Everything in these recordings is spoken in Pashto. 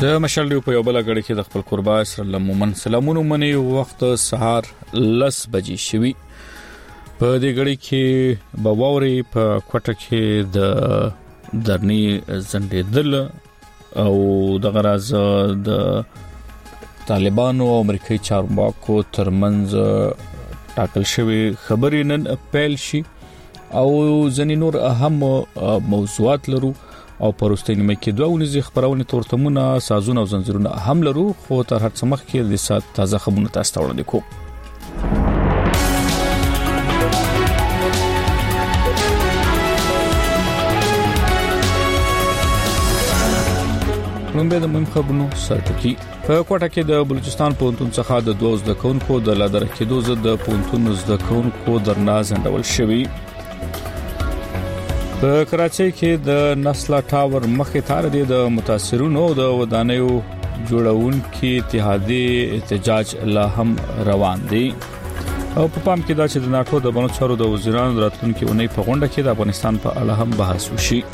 د مشال په یو بل غړي کې د خپل قربا سره مومن سلامونه منی وخت سهار 10 بجې شوي په دې غړي کې بواوري په کوټه کې د درنی زندېدل او د غراز د طالبانو او امریکایي چارواکو ترمنځ ټاکل شوی خبرې نن پیل شي او ځینې نور اهم موضوعات لرو او پروستینی مکه دوه خبرونه تورتمونه سازونه او زنجیرونه هم لرو خو تر هر څه مخکې د سات تازه خبرونه تاسو ته وړاندې کوم نن به د مهم خبرونو سرټکی په کوټه کې د بلوچستان پونتون څخه د 12 کونکو د لادر کېدو زد د پونتون زد کونکو درناز انډول شوی په کراچۍ کې د نسلا ټاور مخې تار دي د متاثرونو د ودانیو جوړونکو اتحادیه احتجاج لا هم روان دي او په پام کې دا چې د ناتو د بنو چارو د وزیرانو راتلونکو اونۍ په غونډه کې د افغانستان په اړه هم بحث وشي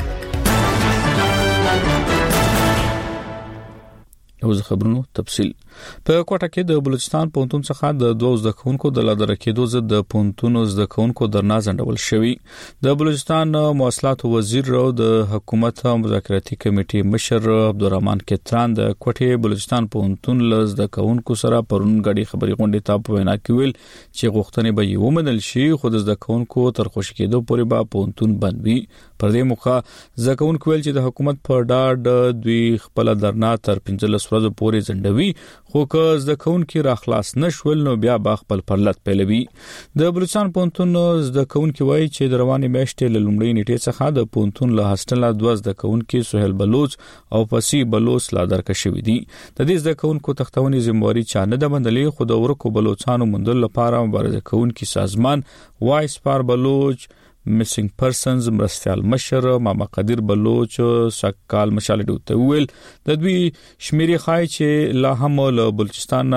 اوس خبرونو تفصیل په کوټه کې د بلوچستان پونتون څخه د 12 کونکو د لادر کېدو زد د پونتونو زد کونکو درناز انډول شوی د بلوچستان مواصلات وزیر او د حکومت مذاکراتي کمیټې مشر عبدالرحمن کتران د کوټه بلوچستان پونتون لز د کونکو سره پرون غړي خبري غونډه ته په وینا کې ویل چې غوښتنې به یو منل شي خو د کونکو تر خوشی کېدو پورې به پونتون بندوي پر دې موخه ځکون کویل چې د حکومت په ډاډ دوی خپل درنا تر 15 ورځې پورې ځندوي خو که زده کونکي را خلاص نشول نو بیا با خپل پرلط پیلوي د بلوچستان پونتون زده کونکي وایي چې د رواني میاشتې لومړۍ نیټې څخه د پونتون له هاستل 2 زده کونکي سہیل بلوچ او پسی بلوچ لا درکښوي دي د دې زده کونکو تختونی ذمہواری چا نه د بندلې خو د ورکو بلوچستانو مندل لپاره مبارزه کونکي سازمان وایس فار بلوچ Missing Persons مرستيال مشر ماما قدیر بلوچ سکال مشال دوته ویل د دوی شمیرې خای چې لا هم له بلوچستان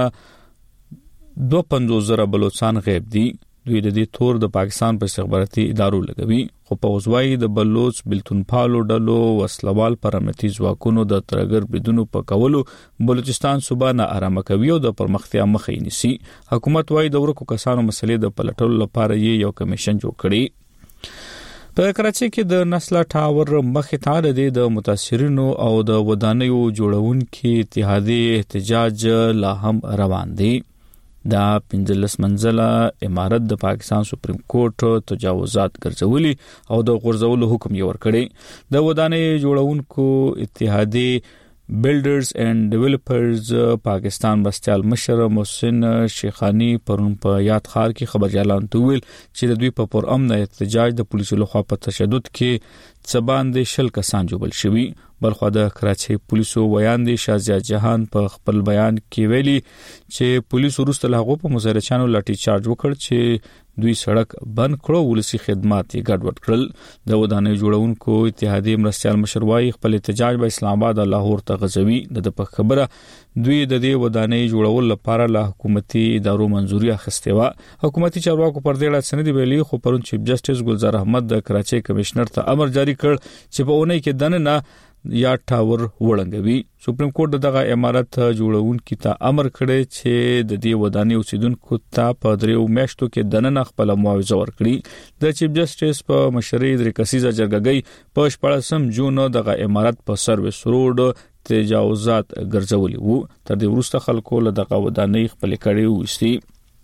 250,000 بلوچستان غیب دي دوی د دې تور د پاکستان په استخباراتي ادارو لګوي خو په وزوای د بلوچ بلتون پالو ډلو وسلوال پر امنیتي ځواکونو د ترګر بدونو په کولو بلوچستان صوبه نه آرام کوي او د پرمختیا مخې نیسي حکومت وايي د ورکو کسانو مسلې د پلټلو لپاره یو کمیشن جوړ کړي په کراچۍ کې د نسلا ټاور مخې ته د متاثرینو او د ودانیو جوړونکو اتحادیه احتجاج لا هم روان دي دا 15 منزله امارت د پاکستان سپریم کورټ تجاوزات ګرځولي او د غورځولو حکم یې ورکړي د ودانیو جوړونکو اتحادیه بلډرز اینڈ ډیولپرز پاکستان مرستيال مشر محسن شیخانی پرون په یاد خار کې خبر اعلان تویل چې د دوی په پرامن احتجاج د پولیسو لخوا په تشدد کې څباندې شل کسان جوړل شوي بلخو د کراچۍ پولیسو ویاندې شازیا جهان په خپل بیان کې ویلي چې پولیسو وروسته له هغه په مظاهرچانو لاټي چارج وکړ چې دوی سړک بند کړو ولسی خدمات یې ګډوډ کړل د ودانیو جوړونکو اتحادیه مرستيال مشروعي خپل احتجاج په اسلام آباد او لاهور ته غځوي د په خبره دوی د دې ودانیو جوړول لپاره له حکومتي ادارو منځوري اخیستې و حکومتي چارواکو پر دې اړه سند ویلي خو پرون چیف جسټس ګلزار احمد د کراچۍ کمشنر ته امر جاری کړ چې په اونۍ کې دننه یا ټاور وړاندوي سپریم کورټ دغه امارت جوړونکو ته امر کړی چې د دې ودانیو اوسیدونکو ته په دریو میاشتو کې دننه خپل معاوضه ورکړي د چیف جسټس په مشرۍ د کسیزه جرګګۍ په 14 جون دغه امارت په سرویس روډ تجاوزات ګرځولي وو تر دې وروسته خلکو له دغه ودانۍ خپل کړي وستي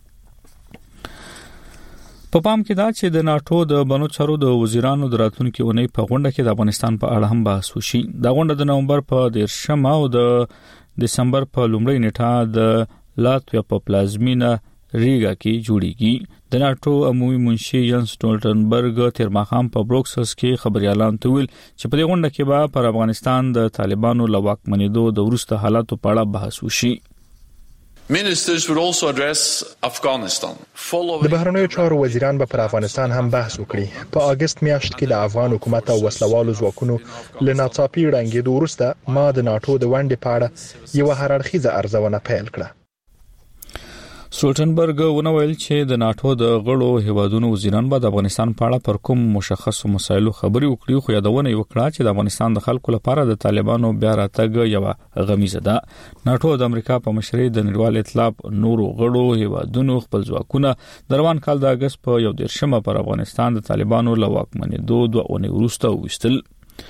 په پام کې دا چې د ناتو د بنو چارو د وزیرانو د راتلونکو اونۍ په غونډه کې د افغانستان په اړه هم بحث وشي دا غونډه د نومبر په 13 او د دسمبر په لومړۍ نیټه د لاتویا په پلازمینا ریګا کې جوړیږي د ناتو عمومي منشي ینس ټولټنبرګ تیر ماښام په بروکسلز کې خبري اعلان تویل چې په دې غونډه کې به پر افغانستان د طالبانو لواکمنېدو د ورسته حالاتو په اړه بحث وشي Ministers will also address Afghanistan. د بهرنیو چارو وزیران به پر افغانستان هم بحث وکړي. په اگست میاشت کې د افغان حکومت او وسلوالو ځواکونو له ناڅاپي ړنګېدو وروسته ما د ناتو د ونډې په اړه یو هر اړخیزه ارزونه پیل کړه. سټولټنبرګ ونویل چې د ناتو د غړو هیوادونو وزیران به د افغانستان په اړه پر کوم مشخصو مسایلو خبري وکړي، خو یادونه وکړه چې د افغانستان د خلکو لپاره د طالبانو بیا راتګ یو غمیزه ده. ناتو د امریکا په مشرۍ د نړیوال ائتلاف نورو غړو هیوادونو خپل ځواکونه د روان کال د اگست په 11 پر افغانستان د طالبانو له واکمنېدو 2 اونۍ وروسته وستل.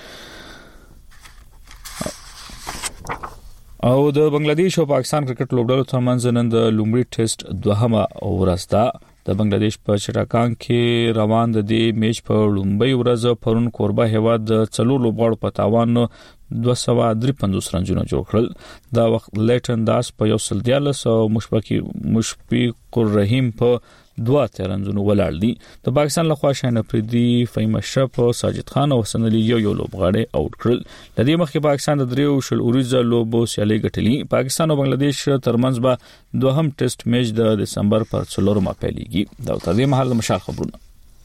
او د بنگلاديش او پاکستان کرکټ لوبډلو ترمنځ نن د لومړي ټیسټ دوهمه ورځ ده. د بنگلاديش په چټاکان کې روان د دې میچ په لومړۍ ورځ پرون کوربه هیواد د 4 لوبغاړو په تاوان 253 رنونه جوړ کړل. دا وخت لیټن داس په 114 او مشفق الرحیم په 2 رنونه ولاړ دي. د پاکستان لخوا شاهین افریدي، فهیم اشرف، ساجد خان او حسن علي یو لوبغاړي آوټ کړل. د دې مخکې پاکستان د 3 اوریزه لوبو سیالي ګټلې. پاکستان او بنگلاديش ترمنځ به دوهم ټیسټ میچ د دسمبر پر 4 پیلېږي. دا تر دې مهال مشال خبرونه.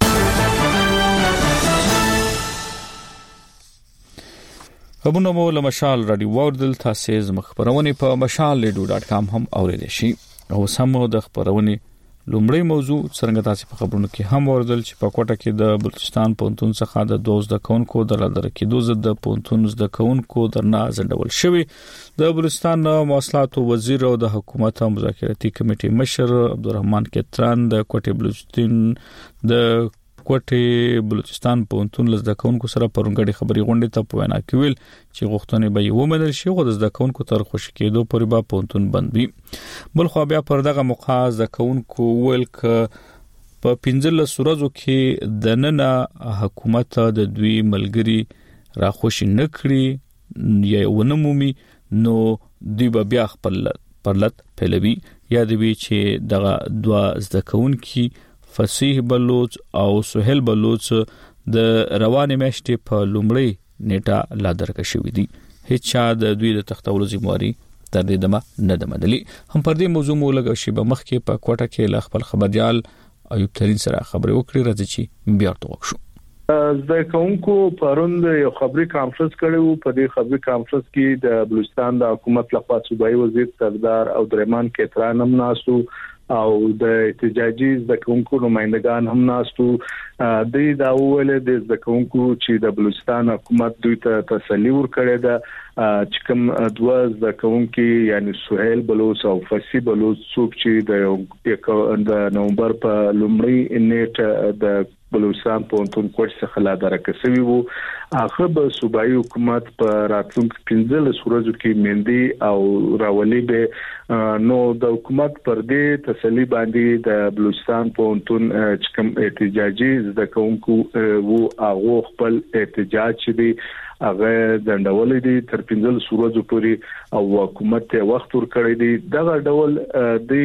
خبرونه مو له مشال رادیو وردل تاسو مخبرونه په mashalradio.com هم اوریدئ شي. او سمو د خبرونه لومړی موضوع څنګه تاسو په خبرونو کې هم وردل چې په کوټه کې د بلوچستان پونتون څخه د 12 کونکو درلدر کې د پونتون د کونکو درنا ځندول شوی. د بلوچستان مواصلات وزیر او د حکومت مذاکراتي کمیټې مشر عبدالرحمن کتران د کوټه بلوچستان پونتون لزده کونکو سره پرونګړي خبري غونډه ته په وینا کې ویل چې غوښتنې به یو منل شي، خو د زده کونکو تر خوشی کېدو پورې به پونتون بند وي. بل خو بیا پر دغه موقع زده کونکو ویل ک په 15 ورځو کې د نن حکومت د دوی ملګری را خوشی نکړي یا ونمومي، نو دوی به بیا خپل پرلط پهلوي. یاد وی چې دغه دوا زده کونکي فصیح بلوچ او سهیل بلوچ د روانې میاشتې په لومړی نیټه لا درکه شوې دي. هیڅ چا د دوی د تختولو ذمہواری تر دې دمه نه دمدلی. هم پر دې موضوع مو لګو شی به مخ کې په کوټه کې ل خپل خبريال ایوب ترین سره خبرې وکړي. راځي چې بیا ورته وښو. زده کوونکو پروند یو خبري کانفرنس کړو. په دې خبري کانفرنس کې د بلوچستان د حکومت لخوا صوبایي وزیر سردار عبدالرحمن کتران هم ناسو او د احتجاجي زده کوونکو نمائندگان هم ناسو. د دا ویل د زده کوونکو چې د بلوچستان حکومت دوی ته تسلی ورکړی ده چې کوم دوه زده کوونکو یعنی سهیل بلوچ او فصیح بلوچ څوک چې د نومبر په لومړی نیټه د بلوچستان پونتون کوټ څخه لا درکسوي وو، هغه به صوبایي حکومت په راتلونکو 15 ورځو کې مندي او راولي به. نو د حکومت پر دې تسلی باندې د بلوچستان پونتون چې کوم احتجاجي زده کوونکو وو هغه خپل احتجاج دی هغه دندول دي تر 15 ورځې پورې او حکومت ته وخت ورکړی دی. دغه ډول د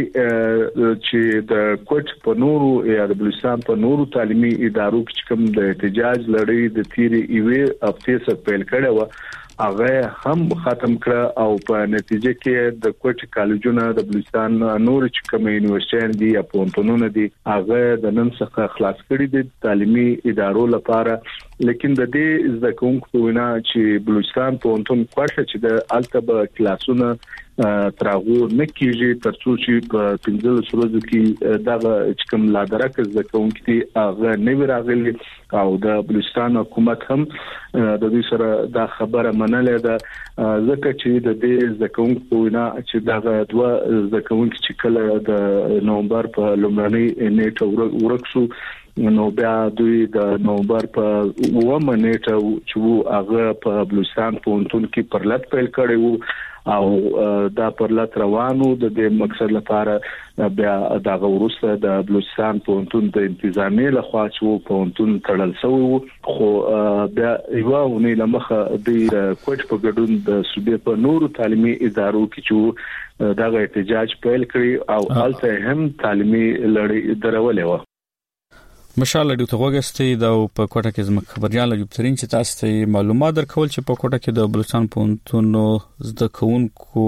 چې د کوټ په نورو یا د بلوچستان په نورو تعلیمي ادارو کې کوم د احتجاج لړۍ د تیری ایوي هفته سره پیل کړي و هغه هم ختم کړ او په نتیجه کې د کوټ کالجونه د بلوچستان نور چې کوم یونیورسيټي دي یا پونتونونه دي هغه د نن څخه خلاص کړي دي تعلیمي ادارو لپاره. لیکن د دې زده کوونکو وینا چې بلوچستان پونتون کوټه چې د التبه کلاسونه تراغو نکیږي ترڅو چې په 15 ورځو کې دا چې کوم لادرک زده کوونکي هغه نه راغلي او د بلوچستان حکومت هم د دې سره دا خبره منلې ده ځکه چې د دې زده کوونکو وینا چې دا دوه زده کوونکي چې کله د نومبر په لومړنۍ نیټه ورکسو نو بیا دوی د نومبر په 9 نیټه چې هغه په بلوچستان پونتون کې پرلط پیل کړی وو او دا پرلط روانو د دې مقصد لپاره بیا دا ورسته د بلوچستان پونتون د انتظامی لخوا چې پونتون تړل شوی خو بیا یو ونی لمخه د کوټ په ګډون د صوبې په نورو تعلیمي ادارو کې چې دا احتجاج پیل کړی او الته هم تعلیمي لړۍ درولې و. مشال ډیو ته وګستې دا په کوټه کې زموږ خبريال ایوب ترین چې تاسو ته معلومات درکول چې په کوټه کې د بلوچستان پونتون زده کوونکو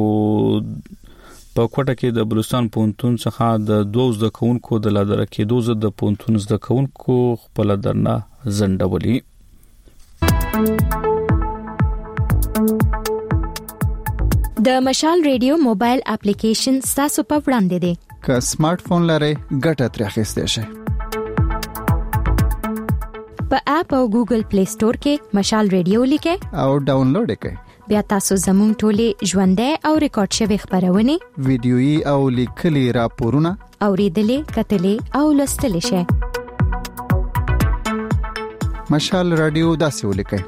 په کوټه کې د بلوچستان پونتون څخه د 2 زده کوونکو د لادر کېدو د پونتون زده کوونکو خپل درنه زندولي. د مشال ریډیو موبایل اپلیکیشن تاسو په وړاندې دی. که سمارټ فون لرئ ګټه ترې اخیستی شئ. په اپ او ګوګل پلی سٹور کې مشال ریډیو لیکئ او ډاونلوډ کړئ. بیا تاسو زموږ ټولې ژوندۍ او ریکارډ شوی خبرونه ویډیويي او لیکلي راپورونه اوریدلې کتلې او لوستلې شئ. مشال رادیو داسې ولیکئ: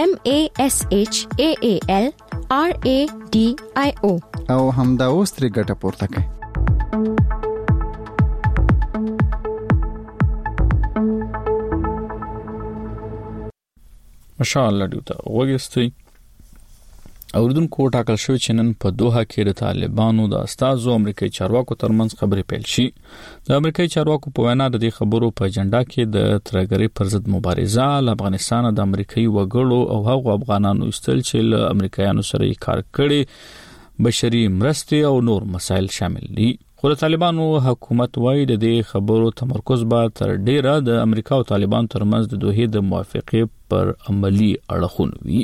MASHAALRADIO او همدا اوس ترې ګټه پورته کړئ. ماشاءالله دیوته وګستئ. اوردونکو ټاکل شوی چې نن په دوحه کې د طالبانو د استازو امریکایي چارواکو ترمنځ خبرې پیل شي. د امریکایي چارواکو په وینا د دې خبرو په اجنډا کې د ترهګرۍ پر ضد مبارزه، له افغانستان د امریکایي وګړو او هغو افغانانو استل چې له امریکایانو سره کار کړي، بشري مرستې او نور مسایل شامل دي. خو د طالبانو حکومت وايي د دې خبرو تمرکز به تر ډیره د امریکا او طالبانو ترمنځ د دوحې د موافقې پر عملی اړخونه وي.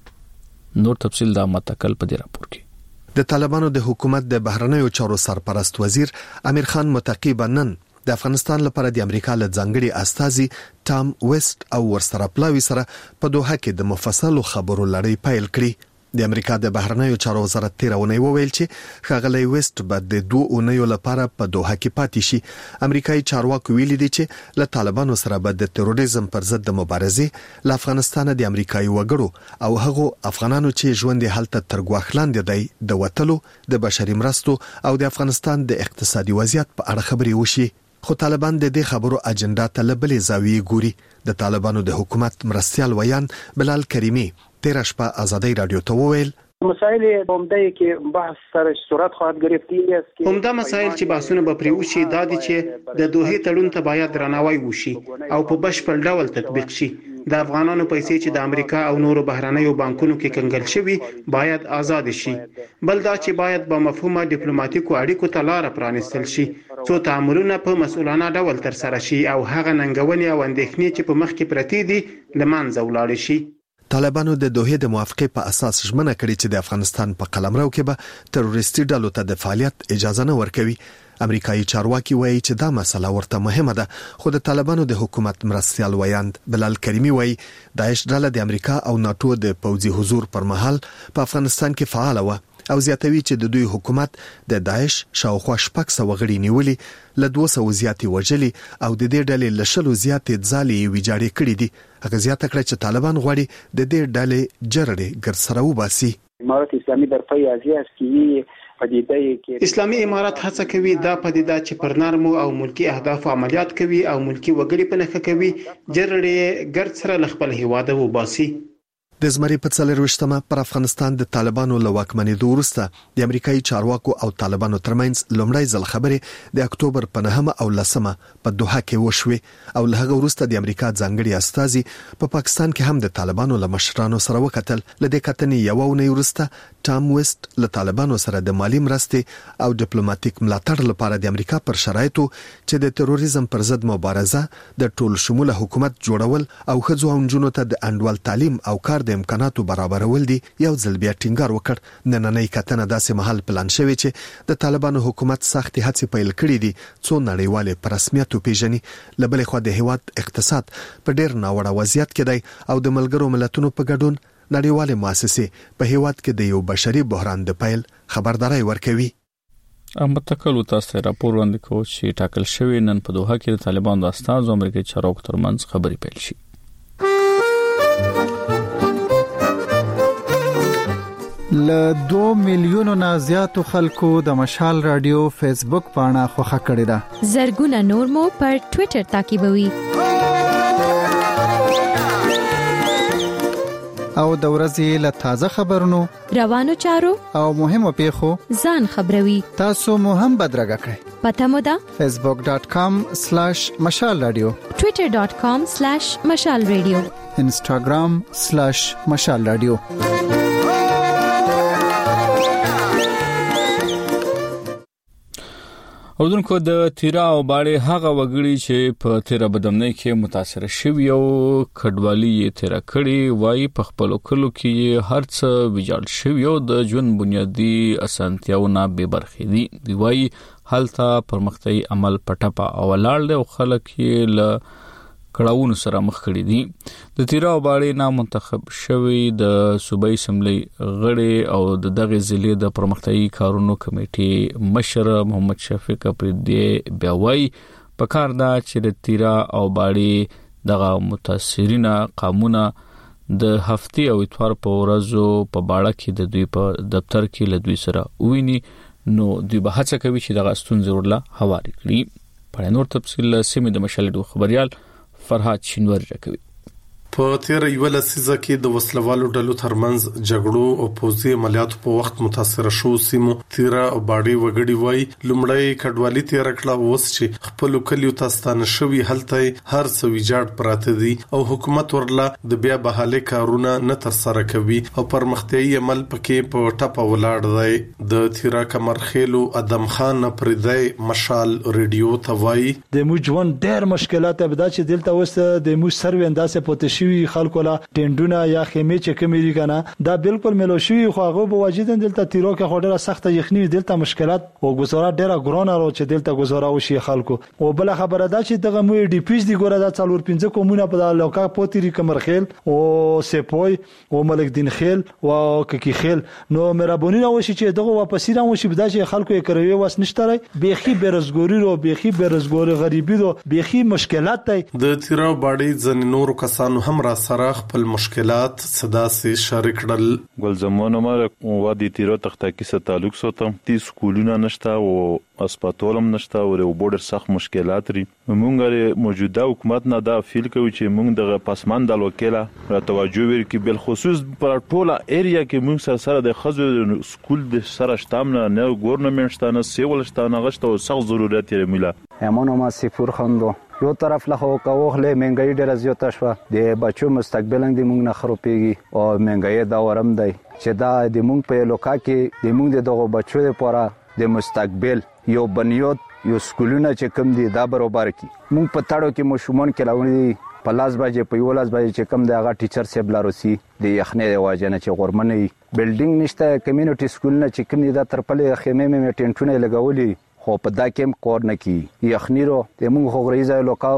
نور تفصیل دا متکل په دې راپور کې. د طالبانو د حکومت د بهرنیو چارو سرپرست وزیر امیر خان متقی نن د افغانستان لپاره د امریکا له ځانګړي استازي ټام ویسټ او ورسره پلاوی سره په دوحه کې د مفصلو خبرو لړۍ پیل کړې. د امریکا د بهرنیو چارو وزارت تیرونه وویل چې ښاغلی ویسټ به د 2 اونیو لپاره په دوحه کې پاتې شي. امریکایي چارواکو ویلي دي چې له طالبانو سره به د تروریزم پر ضد د مبارزې، له افغانستان د امریکایي وګړو او هغو افغانانو چې ژوند هلته تر ګواښ لاندې دی د وټلو، د بشري مرستو او د افغانستان د اقتصادي وضعیت په اړه خبرې وشي. خو طالبان د دې خبرو اجنډا ته لبلې زاویې ګوري. د طالبانو د حکومت مرستيال ویان بلال کریمی تیر شپه آزادی رادیو ته وویل: مسائل عمده کې بحث سره صورت خواهد گرفتی است که عمده مسائل چې بحثونه به پرې وشي دا دي چې د دوحې تړون ته باید درناوی وشي او په بشپړ ډول تطبیق شي. د افغانانو پیسې چې د امریکا او نورو بهرنیو بانکونو کې کنګل شوي باید آزاد شي. بل دا چې باید با مفهومه ډیپلوماټیکو اړیکو ته لار پرانستل شي، څو تعاملونه په مسؤلانه ډول تر سره شي او هغه ننګونې او اندېښنې چې په مخ کې پرتې دي لمنځه ولاړ شي. طالبانو د دوحې د موافقې په اساس ژمنه کړې چې د افغانستان په قلمرو کې به تروریستي ډلو ته د فعالیت اجازه نه ورکوي. امریکایي چارواکي وایي چې دا مسله ورته مهمه ده، خو د طالبانو د حکومت مرستيال ویاند بلال کریمی وایي داعش ډله د امریکا او ناتو د پوځي حضور پر مهال په افغانستان کې فعال و او زیاتوي چې د دوی حکومت د داعش شاوخوا 600 غړي نیولي، له 200 زیاتې وژلي او د دې ډلې له 100 زیاتې ځالې ویجاړې کړې دي. هغه زیاته کړه چې طالبان غواړي د دې ډلې جرړې ګرځره وباسي. امارات اسلامي در پای ازیه است که اسلامي امارات هڅه کوي دا پدیده چې پر نرمو او ملکی اهداف عملیات کوي او ملکی وګړي په نخښه کوي جرړې ګرد سره خپل هیواده وباسي. د زمري په 24مه پر افغانستان د طالبانو له واکمنېدو وروسته د امریکایي چارواکو او طالبانو ترمنځ لومړی ځل خبرې د اکتوبر په 9 او 10 په دوحه کې وشوې او له هغه وروسته د امریکا ځانګړي استازي په پاکستان کې هم د طالبانو له مشرانو سره وکتل. له دې کتنې یو ونې وروسته ټام ویسټ له طالبانو سره د مالی مرستې او ډیپلوماټیک ملاتړ لپاره د امریکا پر شرایطو چې د تروریزم پر ضد مبارزه، د ټول شموله حکومت جوړول او ښځو او نجونو ته د انډول تعلیم او کار د امکاناتو برابرول دي یو ځل بیا ټینګار وکړ. نننۍ کتنه داسې محل پلان شوی چې د طالبانو حکومت سختي هڅې پیل کړې دي څو نړیواله په رسمیت پیژني. لبلې خو د هیواد اقتصاد په ډیر ناوړه وضعیت کې دی او د ملګرو ملتونو په ګډون نړیواله مؤسسه په هیواد کې د یو بشري بحران د پیل خبرداري ورکوي. متکل تاسو راپور وړاندې کوي چې ټاکل شوی نن په دوحه کې د طالبانو د استازو امریکایي چارواکو ترمنځ خبرې پیل شي. له 2 میلیونو نه زیاتو خلکو د مشال رادیو فیسبوک پاڼه خوښه کړې ده. زرګونه نور مو پر ټوئیټر تعقیبوي او د ورځې له تازه خبرونو، روانو چارو او مهمو پیښو ځان خبروي. تاسو مو هم بدرګه کړئ. پته مو ده facebook.com/mashalradio، twitter.com/mashalradio، instagram/mashalradio. اوردونکو د تیرا او باړې هغه وګړي چې په تیرا بدمنۍ کې متاثر شوي او کډوالي یې تیرا کړي وای په خپل کلو کې هرڅ ویجاړ شوی او د ژوند بنیادی اسانتیاونه به برخې دي دی وای هلته پرمختي عمل پټپا او لاړ او خلک یې ل کړهونو سره مخ کړي دي د تیرا او باړې نام منتخب شوی د صوبایي اسمبلی غړي او د دغه ضلع د پرمختي کارونو کمیټې مشر محمد شفیق افریدی بیاوي په کار دا چې د تیرا او باړې دغه متاثرین قامونه د هفتې او اتوار په ورځو په باړه کې د دوی په دفتر کې لدوی سره ویني نو دوی به هڅه کوي چې دغه ستونزې ورله هواري کړي په نور تفصیل سیمه د مشالډو خبريال فرهاد شینور راکوي په تیر یو لسیزه کې د وسلوالو ډلو ترمنځ جګړو او پوځي عملیاتو په وخت متاثر شو سیمو تیرا او باړې وګړي وای لومړی کډوالي تیر کړه اوس چې خپل کلیو تاستانه شوی هلته هر څه ویجاړ پراته دي او حکومت ورله د بیا بحالي کارونه نه تر سره کوي او پرمختیايي عمل پکې په ټاپه ولاړ دی د تیرا کمرخیلو ادم خان پردای مشال ریډیو توای د موجون ډېر مشکلات به دا چې دلته وسته د مو سرویندا سه پوتشي خلکو لا ټینډونه یا خیمه چې کمی کنه دا بالکل ملوشي خو هغه به واجدن دلته تیرو کې خورده سخت یخنی دلته مشکلات او گزاره ډیره ګرانه راو چې دلته گزاره وشي خلکو او بل خبره ده چې دغه مو ډی پیس دی ګوره دا څلور پنځه کومونه په لوکا پوتری کمرخیل او سپوی او ملک دین خیل او ککی خیل نو مرابونی راوشي چې دغه واپس را وشي بدا چې خلکو یې کوي واس نشته بيخي بیرزګوري رو بيخي بیرزګوري غریبي رو بيخي مشکلات دی د تیرا باړې ځن نور کسانو هم را سره خپل مشکلات صدا سي شریک کړل ګل زمانو ما وادي تیرو تختاکی سره تعلق ساتم تی سکولونه نشته او اسپیټالم نشته او بورډر سخت مشکلات لري موږ موجوده حکومت نه دا فیل کوي چې موږ د پاسمان د وکیله را توجه ورکړي بل خصوص پر ټوله ایریا کې موږ سره د خزو سکول د سره شتامنه نه ګورنمنت شته نه سیول شته نه غشته او سخت ضرورت یې میلا همونو ما سفور خندو یو طرف له کوخله منګي ډېر زیاته شو د بچو مستقبل د موږ نه خروپيږي او منګي دا ورم دی چې دا د موږ په لوکا کې د موږ دغه بچو لپاره د مستقبل یو بنیاد یو سکولونه چې کم دي دا برابر کی موږ په تاړو کې مشومان کلاوني په لاس باندې په یو لاس باندې چې کم دی هغه ټیچر سیب لاروسی د یخنې د واجنه چې غورمنې بلډینګ نشته کمیونټي سکولونه چې کم دي دا ترپلې خیمه مې ټینټونه لګولي خو په دا کې کور نه کی یخنی رو د موږ خغریزه لوکا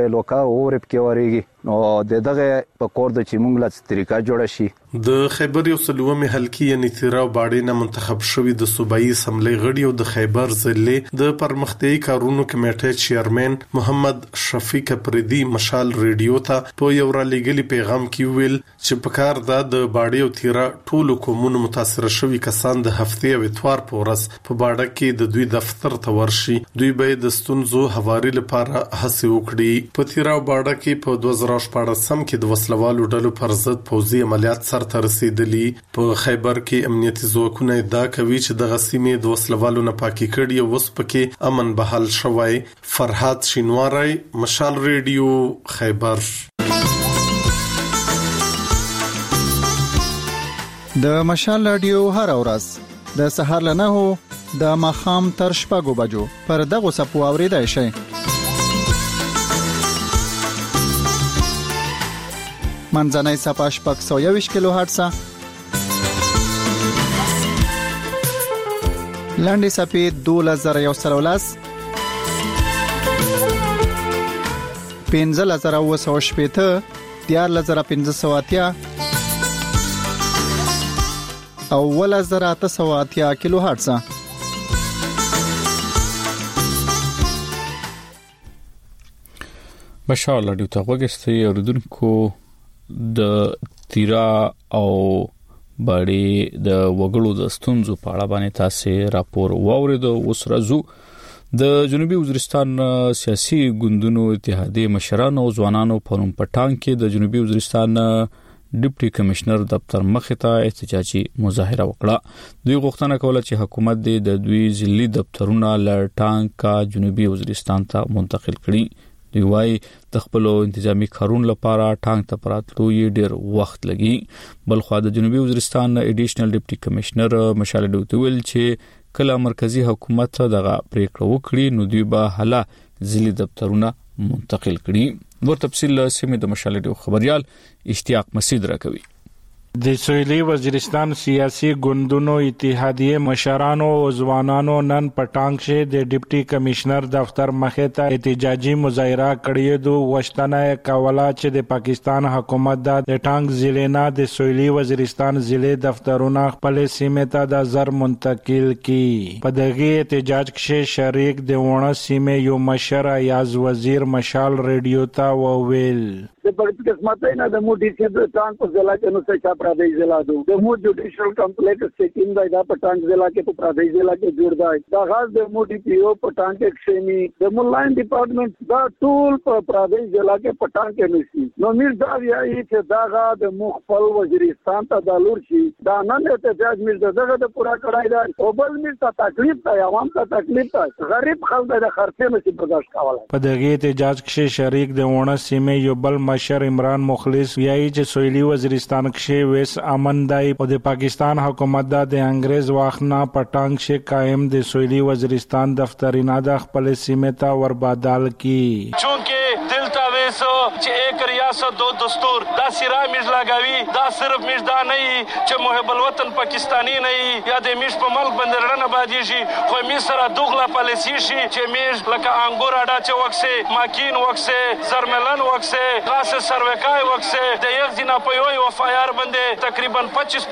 وره په وریږي نو دغه په کور د چې موږ لا طریقه جوړ شي د خیبر یو سلومه حلقې یعنی تیرا باړې نه منتخب شوی د صوبایي اسمبلی غړي او د خیبر ضلع د پرمختي کارونو کمیټې چیرمن محمد شفیق افریدی مشال ریډیو ته په یو را لګلی پیغام کې ویل چې په کار د باړې او تیرا ټولو کومونو متاثر شوی کسان د هفتې او اتوار په ورځ په باړه کې د دوی دفتر ته ورشي دوی به د ستونزو هواري لپاره هڅه وکړي په تیرا باړه کې په 2014 کې د وسلوالو ډلو پر ضد پوځي عملیات سره ترسیدلی په خیبر کې امنیتي ځواکونه ادعا کوي چې د غسیمې د وسلوالو نه پاکي کړي او وسپکه امن بحال شوی فرهاد شینواری مشال ریډیو خیبر د مشال رادیو هر ورځ د سهار له 9 د ماخام تر شپږو بجو پر دغه سپو اوریدای شي منځنۍ صفه شپږ 120 کیلو هرتز لاندې صفه 2113 15980 14580 او 1880 کیلو هرتز مشال رادیو ته وګورئ اوردونکو د تیرا او باړې د وګړو د ستونزو په اړه باندې تاسو راپور واورید اوس راځو د جنوبي وزیرستان سیاسي ګوندونو اتحادیه مشرانو او ځوانانو په نوم پټان کې د جنوبي وزیرستان ډیپټي کمشنر دفتر مخې ته احتجاجي مظاهره وکړه دوی غوښتنه کوله چې حکومت د دوی ځلي دفترونه لټان کا جنوبي وزیرستان ته منتقل کړي دی وای د خپل انتظامی کارون لپاره ټانګ ته پراتلو یې ډیر وخت لګي بل خو د جنوبي وزیرستان اډیشنل ډیپټي کمشنر مشال ډوتویل چې کله مرکزی حکومت دغه پریکړه وکړي نو دوی به حالا ځلې دفترونه منتقل کړي. نور تفصیل سیمه د مشال ریډیو خبريال اشتیاق مسعود راکوي. د سویلي وزیرستان سیاسي ګوندونو اتحادیه مشرانو او ځوانانو نن پټانګ شه د ډیپټي کمشنر دفتر مخه ته احتجاجي مظاهره کړی دو وشتنه کولا چې د پاکستان حکومت د ټانګ ضلع د سویلي وزیرستان ضلع دفترونه خپل سیمه ته د زر منتقل کی. په دغه احتجاج کې شریک د ونه سیمه یو مشر ایاز وزیر مشال ریډیو ته وویل د پرت قسمت نه د مو ډي سي د ټانګ په ضلع کې نو څه چا پردیش ضلع د مو جوډیشل کمپلیکس سیکیم دا په ټانګ ضلع کې په پردیش ضلع کې جوړ دی دا غاز د مو ډي پی او په ټانګ کې شېمي د مو لاین ډپارټمنټ دا ټول په پردیش ضلع کې په ټانګ کې نشي نو میر دا وایي چې دا غا د مو خپل وزیرستان ته د لور شي دا نن احتجاج میر دغه د پورا کړای دا او بل میر ته تکلیف دی عوام ته تکلیف دی غریب خلک د خرڅه نشي برداشت کولای. په دغه احتجاج کې شریک د ونه سیمه یو بل مشر عمران مخلص ویایي چې سویلي وزیرستان کې ویس امن دی او د پاکستان حکومت د انګريز واخنا پټانګ شه قائم د سویلي وزیرستان دفترینه د خپل سیمه ته وربادال کی چونکه دلته ویسو چې ایک ریاست دو دستور دا سیرا میز لګاوي دا صرف میز دا نه چې محب الوطن پاکستانی نه یا د میز په ملک باندې رڼا باندې شي خو میز سره دوغلا پالیسی شي چې میز لکه انګور اډا چې وکسه ماکین وکسه زرملن وکسه غاس سروکای وکسه د یو ځنا په یو وفایار باندې تقریبا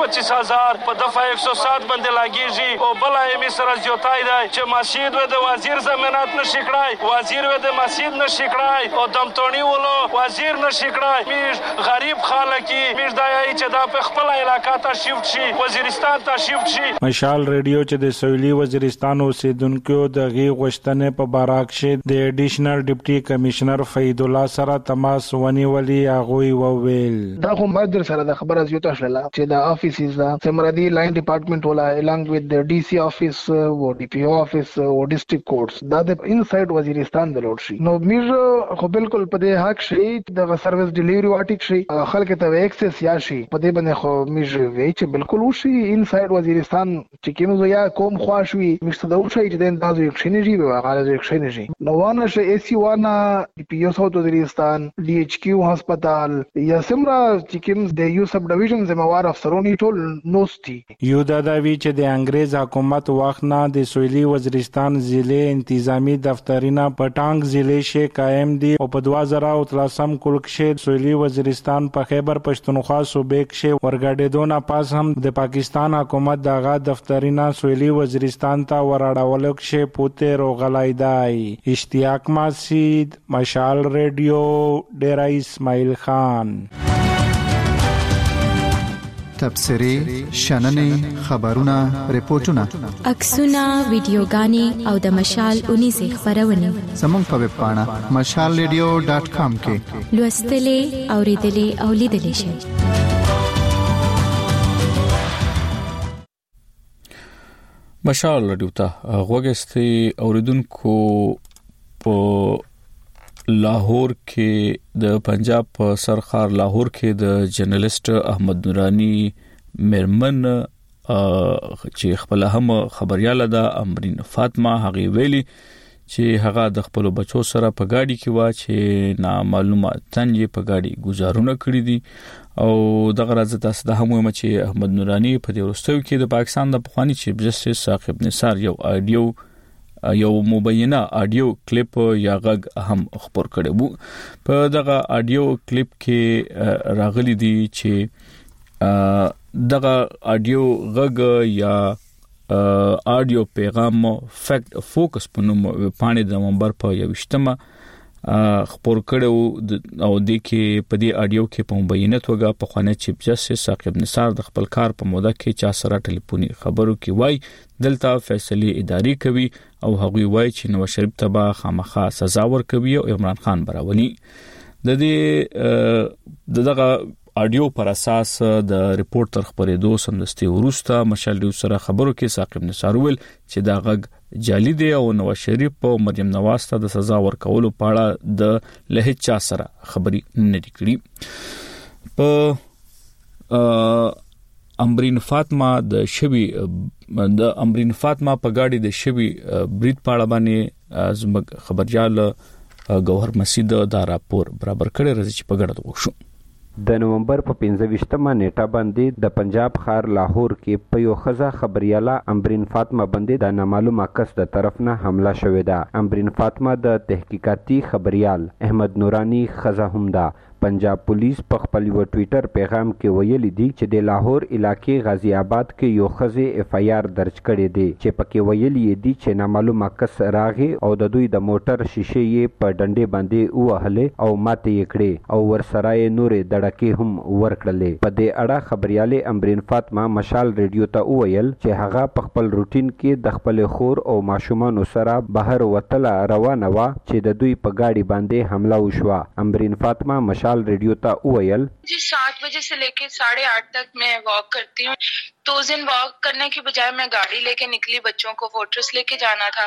25,000 په دفعه 107 باندې لاګیږي او بل یې سره زیاتای دی چې مسجد و د وزیر ضمانت نشي کړای وزیر و د مسجد نشي کړای او دمتونی ولو وزیر نشي کړای میز غریب خلکی میز دای چې دا په خپل علاقې ته شیفت شي وزیرستان ته شیفت شي. مشال ریډیو چې د سویلي وزیرستان اوسیدونکو د غي غشتنه په باراک شه د اډیشنل ډیپټي کمشنر فید الله سره تماس ونیولي هغه وویل دا کوم بدر سره د خبره زیاته شله چې د افیسز دا سمرادي لاین ډپارټمنټ ولا along with the DC office او DPO office او district courts دا د انساید وزیرستان د لوټ شي نو میر خو بالکل په دې حق شي د سرویس ډیلیوري واټیک شي خلک ته ایکسس یا شي په دې باندې خو میر وی چې بالکل وشي انساید وزیرستان چې کوم یا کوم خواشوي مشته د وشي چې د اندازو اکشنجي به غاړه اکشنجي نو وانه شي AC وانا DPO ساوث وزیرستان DHQ هسپتال یا سمرا چې کوم د یو سب ډیویژن زموار افسرونی ټول نوستي یو دا وی چې د انګريز حکومت واخنا د سویلي وزیرستان ضلع انتظامی دفترینه پټانګ ضلع شه قائم دي او په 2013 کول کې سویلي وزیرستان په خیبر پښتونخوا صوبې کې ورګډېدونه پاس هم د پاکستان حکومت دغه دفترینه سویلي وزیرستان ته وراړول کې پوته روغلای دی. اشتیاق مسعود مشال ریډیو ډیرا اسماعیل خان. تبصری شننې خبرونه ریپورتونه عکسونه ویډیوګانې او د مشال 19 خبرونه زموږ په ویب پاڼه mashalradio.com کې لوستلې اوریدلې او لیدلې شئ. مشال رادیو ته غوږستي اوریدونکو په لاهور کې د پنجاب په سرخار لاهور کې د جرنالست احمد نورانی مرمن چې خپل هم خبرياله ده امرین فاطمه هغه ویلي چې هغه د خپل بچو سره په گاډي کې وا چې نامعلومه تنجي په گاډي گزارونه کړی دي او دغه راز تاسو د هم چې احمد نورانی په دې ورستو کې د پاکستان د پخوانی چیف جسټس ثاقب نثار یو مبینه آډیو کلیپ یا غږ هم خبر کړي وو. په دغه آډیو کلیپ کې راغلي دي چې دغه آډیو غږ یا آډیو پیغام فیکټ فوکس په نوم پاڼې د نومبر په 28مه خبر کړو او د کې په دې آډیو کې په مبینه توګه په خوانه چیف جسټس ثاقب نثار د خپل کار په موده کې چا سره ټلیفوني خبرو کې وای دلته فیصله اداري کوي او هغوی وای چې نواز شریف ته خامخا سزا ورکوي او عمران خان براولي. د دې دغه آډیو پر اساس د ریپورت تر خبرېدو سمدستي ورسته مشال ډیو سره خبرو کې ثاقب نثار ویل چې دا غږ جعلي دی او نواز شریف او مریم نواز ته د سزا ورکولو په اړه د لهج چا سره خبري نه کړي. په امبرین فاطمه په گاډي د شوی برید پاړه باندې زموږ خبرجال گوهر مسید دا راپور برابر کړی راځي چې په ګډه وښو. د نومبر په 25مه نیټه باندې د پنجاب ښار لاهور کې په یو ښځه خبرياله امبرین فاطمه باندې د نامعلومه کس د طرف نه حمله شوې ده. امبرین فاطمه د تحقیقاتي خبريال احمد نورانی ښځه هم ده. پنجاب پولیس په خپل ټوئیټر پیغام کې ویلي دي چې د لاهور علاقې غازی آباد کې یو ښځه اف آی آر درج کړی دی چې پکې ویلي دي چې نامعلومه کس راغی او د دوی د موټر شیشې یې په ډنډې باندې ووهلې او ماتې یې کړې او ورسره یې نورې دړکې هم ورکړلې. په دې اړه خبريالې امبرین فاطمه مشال ریډیو ته وویل چې هغه په خپل روټین کې د خپل خور او ماشومان سره بهر وتله روانه و چې د دوی په گاډي باندې حمله وشوه. امبرین فاطمه مشال radio था ओयल जी 7 बजे से लेके 8:30 तक मैं वॉक करती हूँ. तो उस दिन वॉक करने की बजाय मैं गाड़ी लेके निकली, बच्चों को फोर्ट्रेस लेके जाना था.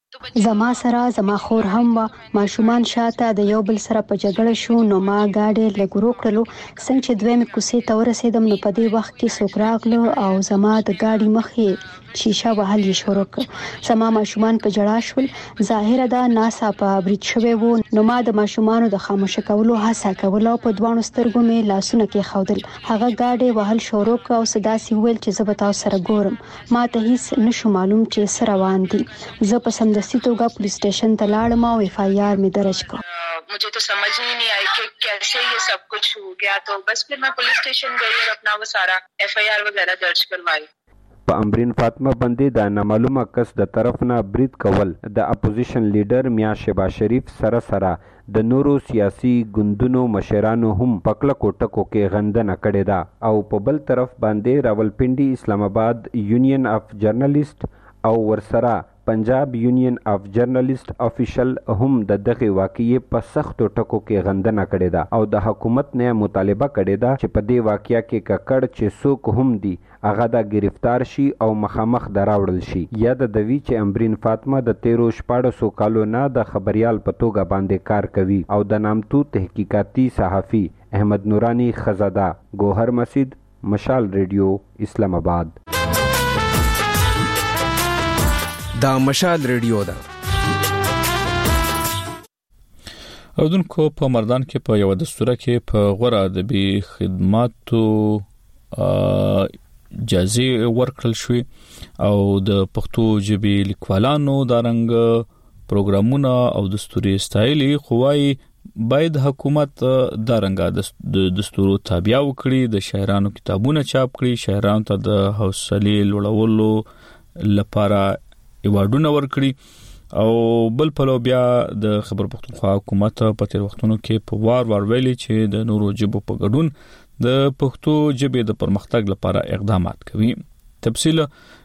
زما سره زما خور هم ماشومان شاته د یو بل سره په جګړه شو نو ما گاډي لګورو کړلو. څنګه چې دویم کوسې ته ورسېدم نو په دې وخت کې څوک راغلو او زما د گاډي مخې شیشه وهل یې شروع کړ. زما ماشومان په جړا شول. ظاهره ده ناسا په برید شوی وو نو ما د ماشومانو د خاموش کولو هڅه کوله او په دوانو سترګو مې لاسونه کې خودل. هغه گاډي وهل شروع کړ او صدا سی ویل چې زه به تاسو سره ګورم. ما ته هیڅ نشو معلوم چې سره روان دي. زه په سمدستي توګه police station ته لاړم او F I R में दर्ज करा. मुझे तो समझ ही नहीं आई कि कैसे ये सब कुछ हो गया. तो बस फिर मैं पुलिस स्टेशन गई और अपना वो सारा एफ आई आर वगैरह दर्ज करवाई. په امبرین فاطمه باندې د نامعلومه کس د طرف نه برید کول د اپوزیشن لیډر میاں شهباز شریف سره د نورو سیاسي ګوندونو مشرانو هم پکله کوټکو کې غندنه کړې ده او په بل طرف باندې راولپنډي اسلام آباد یونین اف جرنالیست او ورسره پنجاب یونین اف جرنالیست افیشل هم د دغه واقعې په سختو ټکو کې غندنه کړې ده او د حکومت نه مطالبه کړې ده چې په دې واقعیا کې ککړ چې څوک هم دي هغه د گرفتار شي او مخامخ دراوړل شي. یا د دوی چې امبرین فاطمه د 13 کالو نه د خبريال په توګه باندې کار کوي او د نامتو تحقیقاتي صحافي احمد نورانی خزاده. گوهر مسید مشال ریډیو اسلام آباد. دا مشال ریډیو ده. اردوونکو په مردان کې په یو دستوره کې په غوړه ادبي خدماتو جازي ورکړل شوې او د پښتو ژبې لیکوالانو د رنګ پروګرامونه او دستوري استایلي خوای باید حکومت د رنګ د دستورو تابع وکړي، د شاعرانو کتابونه چاپ کړي، شاعرانو ته د حوصله لوړولو لپاره ایوارډونه ورکړي او بل په لو بیا د خبر پښتونخوا حکومت په تیر وختونو کې په وار ویلي چې د نورو ژبو په ګډون د پښتو ژبې د پرمختګ لپاره اقدامات کوي. تفصیل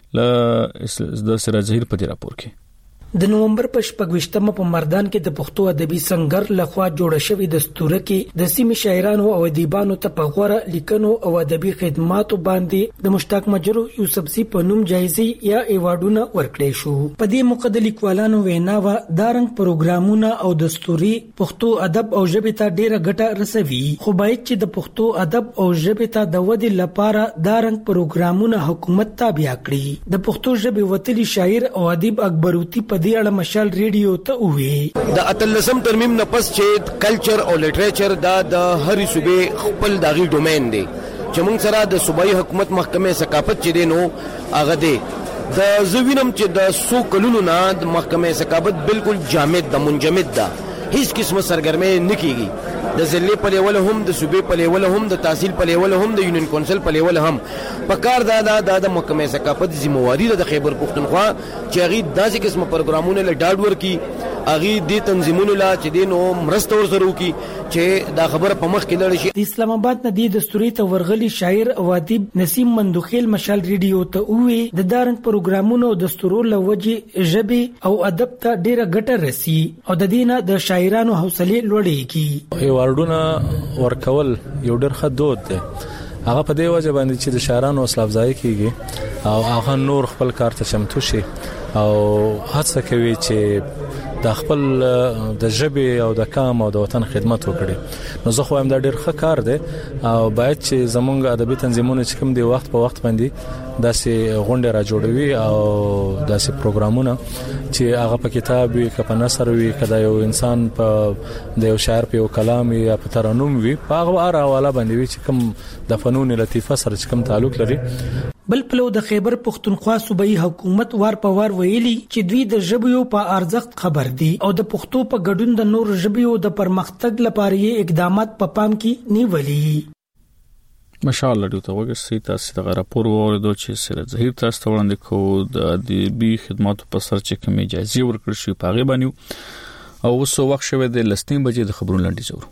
د سره ظهیر په راپور کې. د نومبر په 28مه په مردان کې د پښتو ادبي سنگر لخوا جوړ شوی دستور کې د سیمې شاعرانو او ادیبانو ته په غوړه لیکنو او ادبي خدماتو باندې د مشتاق مجرو یوسفزي په نوم جایزې یا ایوارډونه ورکړې شو. په دې موقع د لیکوالانو ویناوه دا رنګ پروګرامونه او دستوري پښتو ادب او ژبې ته ډیره ګټه رسوي، خو باید چې د پښتو ادب او ژبې ته د ودې لپاره دا رنګ پروګرامونه حکومت تابع کړي. د پښتو ژبې وتلي شاعر او ادیب اکبروتی په دې اړه مشال ریډیو ته وی د اتلسم ترمیم نه پس چې کلچر او لټریچر دا د هرې صوبې خپل داغي ډومین دی چې موږ سره د صوبایي حکومت محکمه ثقافت چې دی نو هغه دی د زوینم چې د سو کلونو نه د محکمه ثقافت بالکل جامد د منجمد ده، هیڅ قسمه سرګرمي نه کیږي. د ضلع په لیول هم د صوبې په لیول هم د تحصیل په لیول هم د یونین کونسل په لیول هم پکار د محکمه ثقافت ذمہواری د خیبر پختونخوا چې هغه داسې قسمه پروګرامونه له ډاډ ورکی هغه د تنظیمونو لا چې دینو مرسته ورسره کی چې دا خبره په مخ کې لړ شي. د اسلام آباد نه د دستوري ته ورغلي شاعر او ادیب نسیم مندوخیل مشال ریډیو ته وی د دارنګ پروګرامونو او دستورو لوجه ژبه او ادب ته ډیره ګټه رسی او د دینه د شاعرانو حوصله لوړې کی. ایوارډونه ورکول یو ډېر ښه دود دی. هغه په دې وجه باندې چې د شاعرانو حوصله افزایی کیږي او هغه نور خپل کار ته چمتو شي او هڅه کوي چې د خپل د ژبې او د قام او د وطن خدمت وکړي. نو زه خو هم دا ډیر ښه کار دی او باید چې زمونږ ادبي تنظیمونه چې کوم دی وخت په وخت باندې داسې غونډه را جوړوي او داسې پروګرامونه چې هغه په کتاب وي که په نثر وي که د یو انسان په د یو شاعر په یو کلام یا په ترنم وي په هغه حواله باندې وي چې کوم د فنون لطیفه سره چې کوم تعلق لري. بل پلو د خیبر پختونخوا صوبایي حکومت وار په وار ویلي چې دوی د ژبې په ارزښت خبر دي او د پښتو په ګډون د نور ژبې د پرمختګ لپاره یې اقدامات په پام کې نیولي. مشال لري ته وګورئ تاسو د راپور اوریدو چې سره ظهیر تاسو ته وړاندې کوو د ادبي خدماتو په سر چې کومې اجازه ورکړل شي په غیبه نیو او اوس وخت شوه د لستین بجې د خبرونو لاندې زور.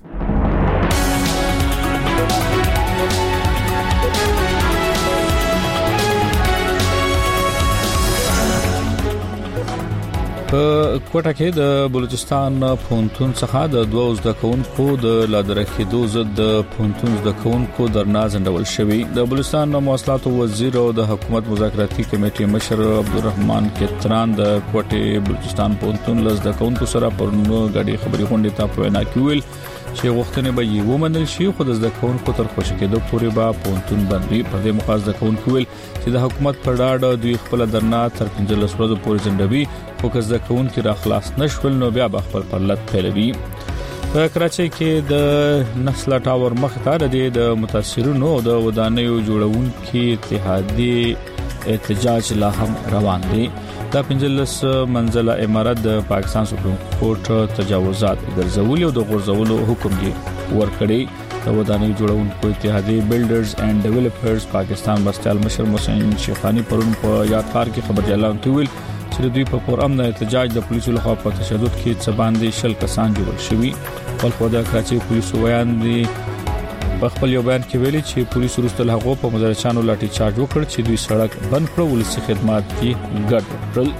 په کوټه کې د بلوچستان پونتون څخه د 12 د کونکو د لادرخېدو ضد د پونتون د کونکو درنا ځندول شوی. د بلوچستان مواصلات وزیر او د حکومت مذاکراتي کمیټې مشر عبدالرحمن کتران د کوټه بلوچستان پونتون لز د کونکو سره پرونو غړي خبري غونډه ته په وینا کې ویل چې وختونه به یو منل شي خو د کونکو تر خوشی کېدو پورې به پونتون باندې په دې مقاصد د کونکو ویل چې د حکومت پر ډاډ دوی خپل درنا تر 15 ورځې پورې ځندوي خو که د کونکو را خلاص نشول نو بیا به خپل پرلط پیلوي. په کراچۍ کې د نسل ټاور مخته د متاثرینو او د ودانیو جوړونکو اتحادیه احتجاج لا هم روان دي. دا 15 منزله عمارت د پاکستان سپریم کورټ تجاوزات ګرځول او د غورځولو حکم دی ورکړی. د ودانیو جوړونکو اتحادیه بلډرز اینڈ ډیولپرز پاکستان بستیال مشر محسن شیخانی پرون په یادګار کې خبر اعلان کړل چې دوی په پرامن احتجاج د پولیسو لخوا په تشدد کې څه باندې شل کسان جوړ شوي. خو د کراچۍ پولیسو ویان دي په خپل یو بیان کې ویلي چې پولیسو وروسته له هغه په مدرسانو لاټي چارج وکړ چې دوی سړک بند کړ ولسی خدمات کې ګډ کړل.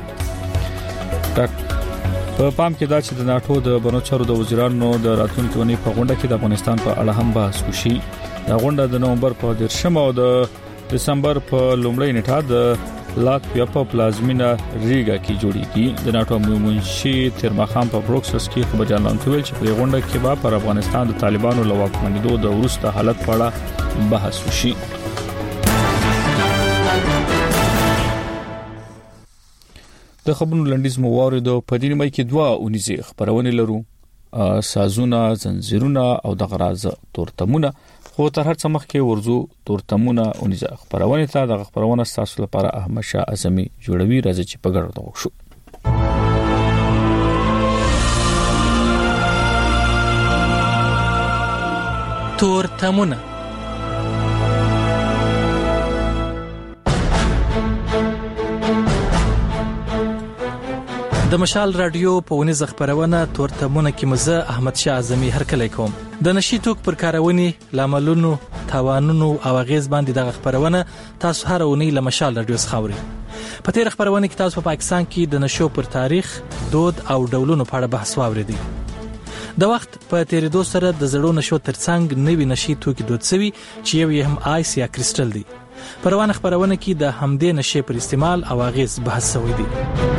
په پام کې دا چې د ناتو د بنوچارو د وزیرانو د راتلونکي ونې په غونډه کې د افغانستان په اړه هم بحث وشي. دا غونډه د نومبر په 10 او د دسمبر په لومړۍ نیټه د لاتویا په پلازمینا ریګا کې جوړیږي. د ناتو منشي ترمخان په بروکسس کې خبر اعلان کړل چې په غونډه کې به پر افغانستان د طالبانو له واکمنیدو د وروسته حالت په اړه بحث وشي. د خبرونو لنډیز مو واوریدو. په دې نیمه کې 2 اونیزه خبرونه لرو، سازونه، زنجیرونه او د غراز تورتمونه. خو تر هر څه مخکې ورزو تورتمونه اونیزه خبرونه ته د خبرونه تاسو لپاره احمد شاه اعظمي جوړوي راځي چې په ګډه وښو. تورتمونه. د مشال رادیو په ونیزه خبرونه تورتمونه کې مزه احمد شاه اعظمي هرکلی کوم. د نشي توک پر کارونې لاملونو توانونو او غیز باندې د خبرونه تاسو هر اونۍ له مشال رادیو څخه په تیر خبرونه کې تاسو په پاکستان کې د نشو پر تاریخ، دود او ډولونو په اړه بحث واوریدئ. د وخت په تیریدو سره د زړو نشو ترڅنګ نوې نشي توکي دود شوي چې یو یې هم آیس یا کریسټل دی. په روانه خبرونه کې د همدې نشي پر استعمال او غیز بحث شوی دی.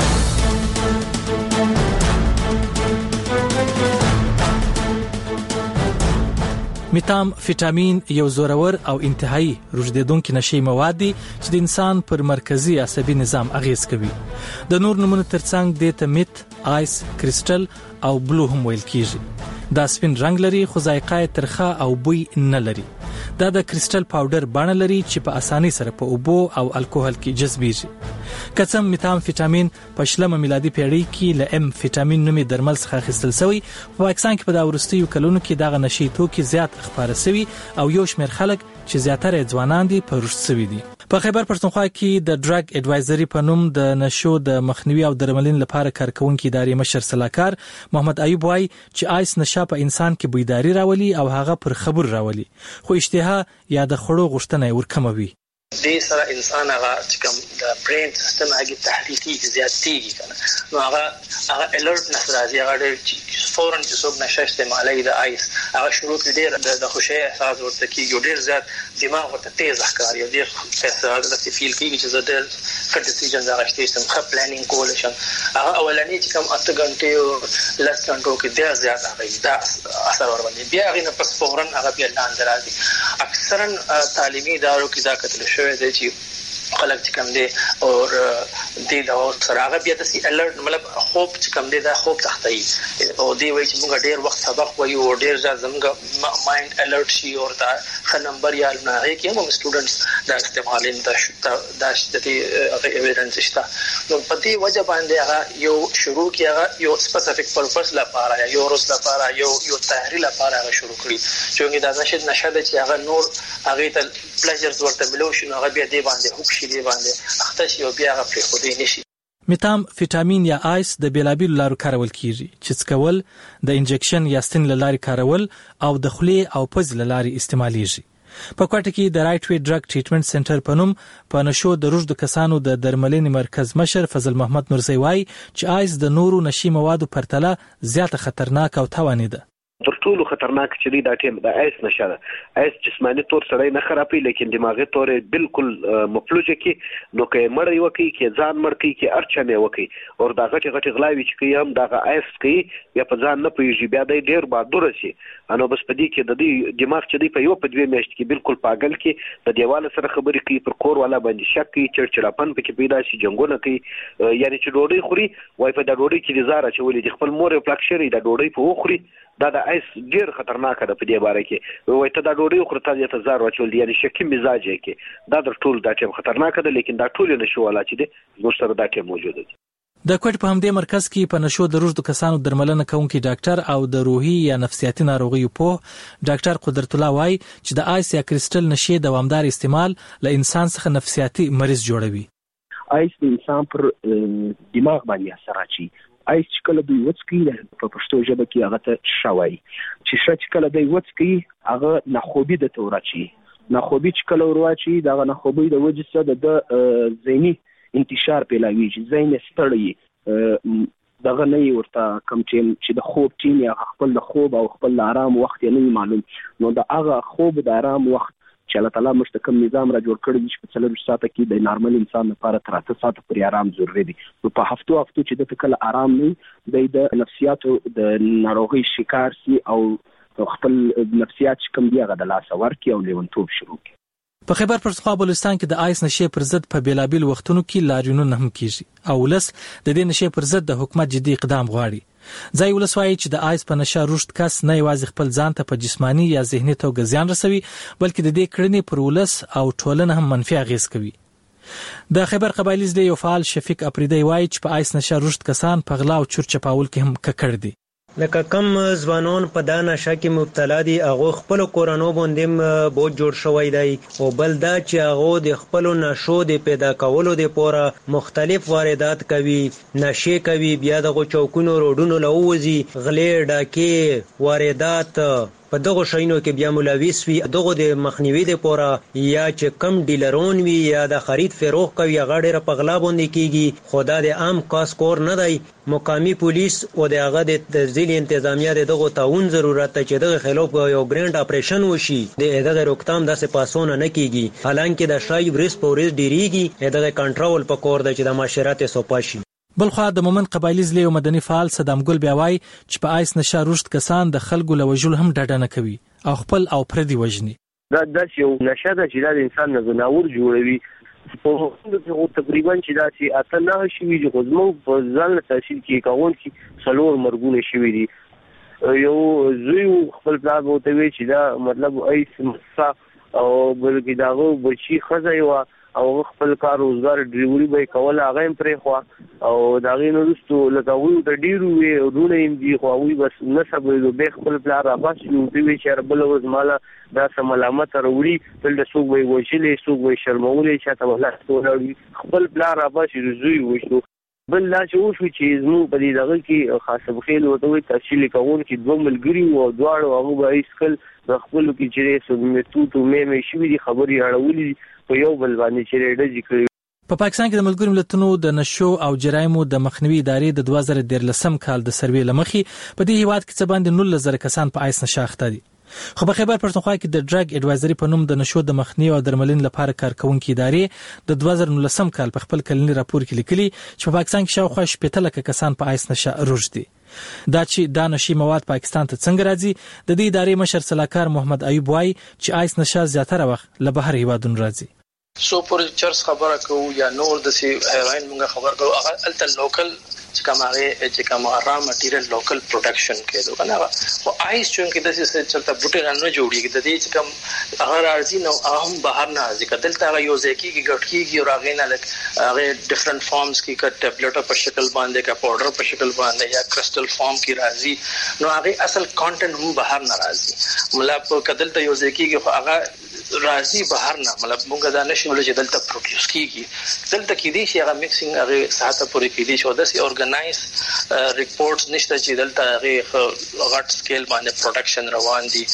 میتام فیټامین یو زورور او انتهایی روږدیدونکي نشي مواد دي چې د انسان پر مرکزی عصبي نظام اغیز کوي. د نور نمونه ترڅنګ د تمیت، آیس، کریسټل او بلو هم ویل کیږي. دا سپین رنگ لري خو ذایقه ترخه او بوی نه لري. دا د کریسټل پاوډر بڼه لري چې په اسانۍ سره په اوبو او الکوهل کې جذبېږي. کڅم میتام فیټامین په شلمه میلادي پیړۍ کې له ام فیټامین نومي درمل څخه اخیستل شوی. په پاکستان کې په دا وروستیو کلونو کې دغه نشي توکي زیات خبره شوی او یو شمېر خلک چې زیاتره ځوانان دي په رشد شوی دي. په خیبر پښتونخوا کې د ډرګ اډوایزري په نوم د نشو د مخنیوي او درملنې لپاره کارکونکي ادارې مشر صلاحکار محمد ایوب وايي چې آیس نشه په انسان کې بیداری راولي او هغه پر خبر راولي، خو اشتها یا د خړو غوښتنه ورکموي. دې سره انسان هغه چې کوم د برین سیستم هغه تحریکي زیاتېږي کنه نو هغه الرټ نسرازي هغه فورن چې څوک نشه استعمالي د آیس هغه شروع کړي د خوشي احساس ورته کیږي ډیر زیات دماغ ورته تیز ښکاري ډیر احساس د فیل کیږي چې زه د ښه ډیسیژن راغشتي سم ښه پلانینګ کول شم هغه اولاني چې کوم 8 غنټې او لس غنټو کې ډیر زیات هغه دا اثر ور باندې بیا هغه نه پس فورن هغه بیا لاندې راځي اکثرا تعلیمي ادارو کې دا کتل شوی دی چې خلک چې کوم دي او د سره هغه بیا د سی الرټ مطلب خوب چې کوم دي دا خوب تختای او دی وایي چې موږ ډیر وخت سبق وایو او ډیر زموږ مایند الرټ شي او دا ښه نمبر یا نه هي کې هم سټوډنټس دا استعمالین دا د ایویډنس شته نو په دې وجه باندې هغه یو شروع کې هغه یو سپیسیفیک پرپس لپاره یو روز لپاره یو تحریل لپاره هغه شروع کړی چې دا نشه د چې هغه نور هغه ته پلیجرز ورته ملو شي هغه بیا دی باندې دی باندې اخته شي او بیا هغه پرې خو دې نشي میتام فیټامین یا آیس د بیلابیل لارو کارول کیږي چې څکول د انجکشن یا ستن لاري کارول او د خولې او پز لاري استعماليږي په کوټه کې د رائټ وی ډرګ ټریټمنټ سنټر په نوم په نشو د روزد کسانو د درملنې مرکز مشر فضل محمد نورزی وای چې آیس د نورو نشي موادو پرتله زیاته خطرناک او تاواني ده تر ټولو خطرناک چې دا ټیم د آیس نشه ده آیس جسمانی طور سره نه خرابي لیکن دماغي طور بالکل مفلوجه کی نو کې مړ یو کی کې ځان مړ کی کې ارچنه وکي او دا غټي غلاوي چې کوي دا آیس کوي یا په ځان نه پیږي بیا د ډیر بادور شي انو بس پدې کې د دې دماغ چې دی په یو په دوه میاشت کې بالکل پاگل کې د دیواله سره خبرې کوي پر کور والا باندې شک کوي چرچراپن پکې پیدا شي جنگونه کوي یعنی چې ډوډۍ خوري وای په دا ډوډۍ کې زاره چې ولې خپل مور پلاکشري دا ډوډۍ په خوري دا د آیس ډیر خطرناک ده په دې باره کې وای ته دا ډوډۍ خورته ته زار واچول دي یعنی شکی مزاج کې دا د ټول دا ټیم خطرناک ده لیکن دا ټول نشو ولا چې دي زموږ سره دا ټیم موجود دي د کوټ په همدې مرکز کې په نشو د روزد کسانو درملنه کوونکی ډاکټر او د روحي یا نفسیاتي ناروغیو په ډاکټر قدرت الله وای چې د آیس یا کریسټل نشي دوامدار استعمال له انسان څخه نفسیاتي مریض جوړوي آیس د انسان پر دماغ باندې اثر اچي آیس چې کله دوی وڅکي په پښتو ژبه کې هغه ته شوي چې چې کله دوی وڅکي هغه ناخوبي د تورچی ناخوبي چې کله ورواچي دا ناخوبي د وجه څخه د ذهني انتشار پیلاوي چې ذهن ستړي دغه نه ورته کم چې د خوب ټیم یا خپل د خوب او خپل آرام وخت نه معلوم نو د هغه خوب د آرام وخت چې الله تعالی مستقیم نظام را جوړ کړی چې په 3 ساعته کې د نارمل انسان لپاره 3 ساعته پورې آرام ضروري دی نو په هفتو چې د کله آرام نه د نفسیاتو د ناروغي شکار سي او خپل نفسیات کوم دی هغه د لاس ورکی او لیونتوب شروع کی په خیبر پښتونخوا بلوچستان کې د آیس نشي پر ضد په بیلابیل وختونو کې لاریونونه هم کیږي او لس د دې نشي پر ضد د حکومت جدي اقدام غواړي ځای ولسوي چې د آیس په نشه رشد کس نه یوازې خپل ځان ته په جسمانی یا ذهني توګه زیان رسوي بلکې د دې کړنې پر ولس او ټولنه هم منفي اغیز کوي د خیبر قبایلی ضلع یو فعال شفیق اپریدی وایي چې په آیس نشه رشد کسان په غلا او چورچپاول کې هم ککړ دي لکه کم ځوانان په دا نشه کې مبتلا دي هغه خپل کورونو باندې بوج جوړ شوی دی او بل دا چې هغه د خپل نشو د پیدا کولو لپاره مختلف واردات کوي نشه کوي بیا د چوکونو روډونو لووزي غلې ډاکې واردات په دغه شینو کې بیا ملوث وي دغه د مخنیوي لپاره یا چې کم ډیلرون وي یا د خرید فروخت کوي غاډه په غلا باندې کیږي خدا د عام کاس کور نه دی مقامی پولیس او د هغه د ضلع انتظامیه دغه تعاون ضرورت ته چې دغه خلاف یو ګراند اپریشن وشي دغه روکتام داسې پاسونه نه کیږي حالانکه د شای ورس پورز ډیریږي دغه کنټرول په کور د چې د معاشرت سوپاشي بلخوا د مومن قبایلی ضلع مدني فعال صدام ګل بیاوي چې په آیس نشه رشد کسان د خلکو لوجل هم ډډه نه کوي او خپل او پردي وجني دا یو نشه ده چې د انسان نه زناور جوړوي په تقریبا چې دا چې اته نه شي چې غوځمو په ځان تاثیر کې کاون کې سلور مرګونه شوي دي یو زوی خپل پلان وته وی چې دا مطلب آیس مسا او بلکې داغه بچی خزه یو او خپل کار روزګار ډریوري به کول هغه هم پرې خو او دا غي نو رستو لکه وو د ډیرو وی ورونه هم دي خو وی بس نسب به خپل پلان را بس یو دی وی چې رب له مالا دا سم علامت وروړي بل د سوق وی وشلې سوق وی شرمولې چې ته ولا ټول خپل پلان را بس زوی وشو بل لا چې وشو چې زمو په دې دغه کې خاصه بخیل وته وی تفصیل کوون کې دوه ملګری او دواړو هغه به اسکل خپل کې چې سمې تو مې شوې دي خبري اړولې په یو بل باندې چې ډېر کړی. په پاکستان کې د ملګرو ملتونو د نشو او جرایمو د مخنیوي ادارې د 2013 کال د سروې لمخې په دې هیواد کې څه باندې 19,000 کسان په آیس نشه اخته دي. خو په خیبر پښتونخوا کې د ډرګ اډوایزري په نوم د نشو د مخنیوي او درملنې لپاره کارکونکو ادارې د 2019 کال په خپل کلنی راپور کې لیکلي چې په پاکستان کې شاوخوا 80,000 کسان په آیس نشه روږدي. دا چې دا نشي مواد پاکستان ته څنګه راځي د دې ادارې مشر صلاحکار محمد ایوب وایي چې آیس نشه زیاتره وخت له بهر هیوادونو راځي. سو پر چرس خبره کوو یا نور د سی هیروین موږ خبر کوو هغه الته لوکل چې کومه را مټیریل لوکل پروډکشن کېدو کنه او آیس چې د څه چلته بوټي نه جوړیږي د دې چې کوم هغه راځي نو هم بهر نه راځي کدلته هغه یو ځکه کې ګټکیږي او هغه نه لک هغه ډیفرنٹ فارمز کې ک ټابلیټ په شکل باندې کا پاوډر په شکل باندې یا کرسټل فارم کې راځي نو هغه اصل کانټینټ هم بهر نه راځي مطلب کدلته یو ځکه کې هغه راځي بهر نه مطلب موږ دا نشو چې دلته پروډوس کیږي دلته کې دي چې هغه میکسینګ هغه ساته پورې کې دي شو د سی organize reports نشته چې دلته هغه غټ سکیل باندې پروډکشن روان دي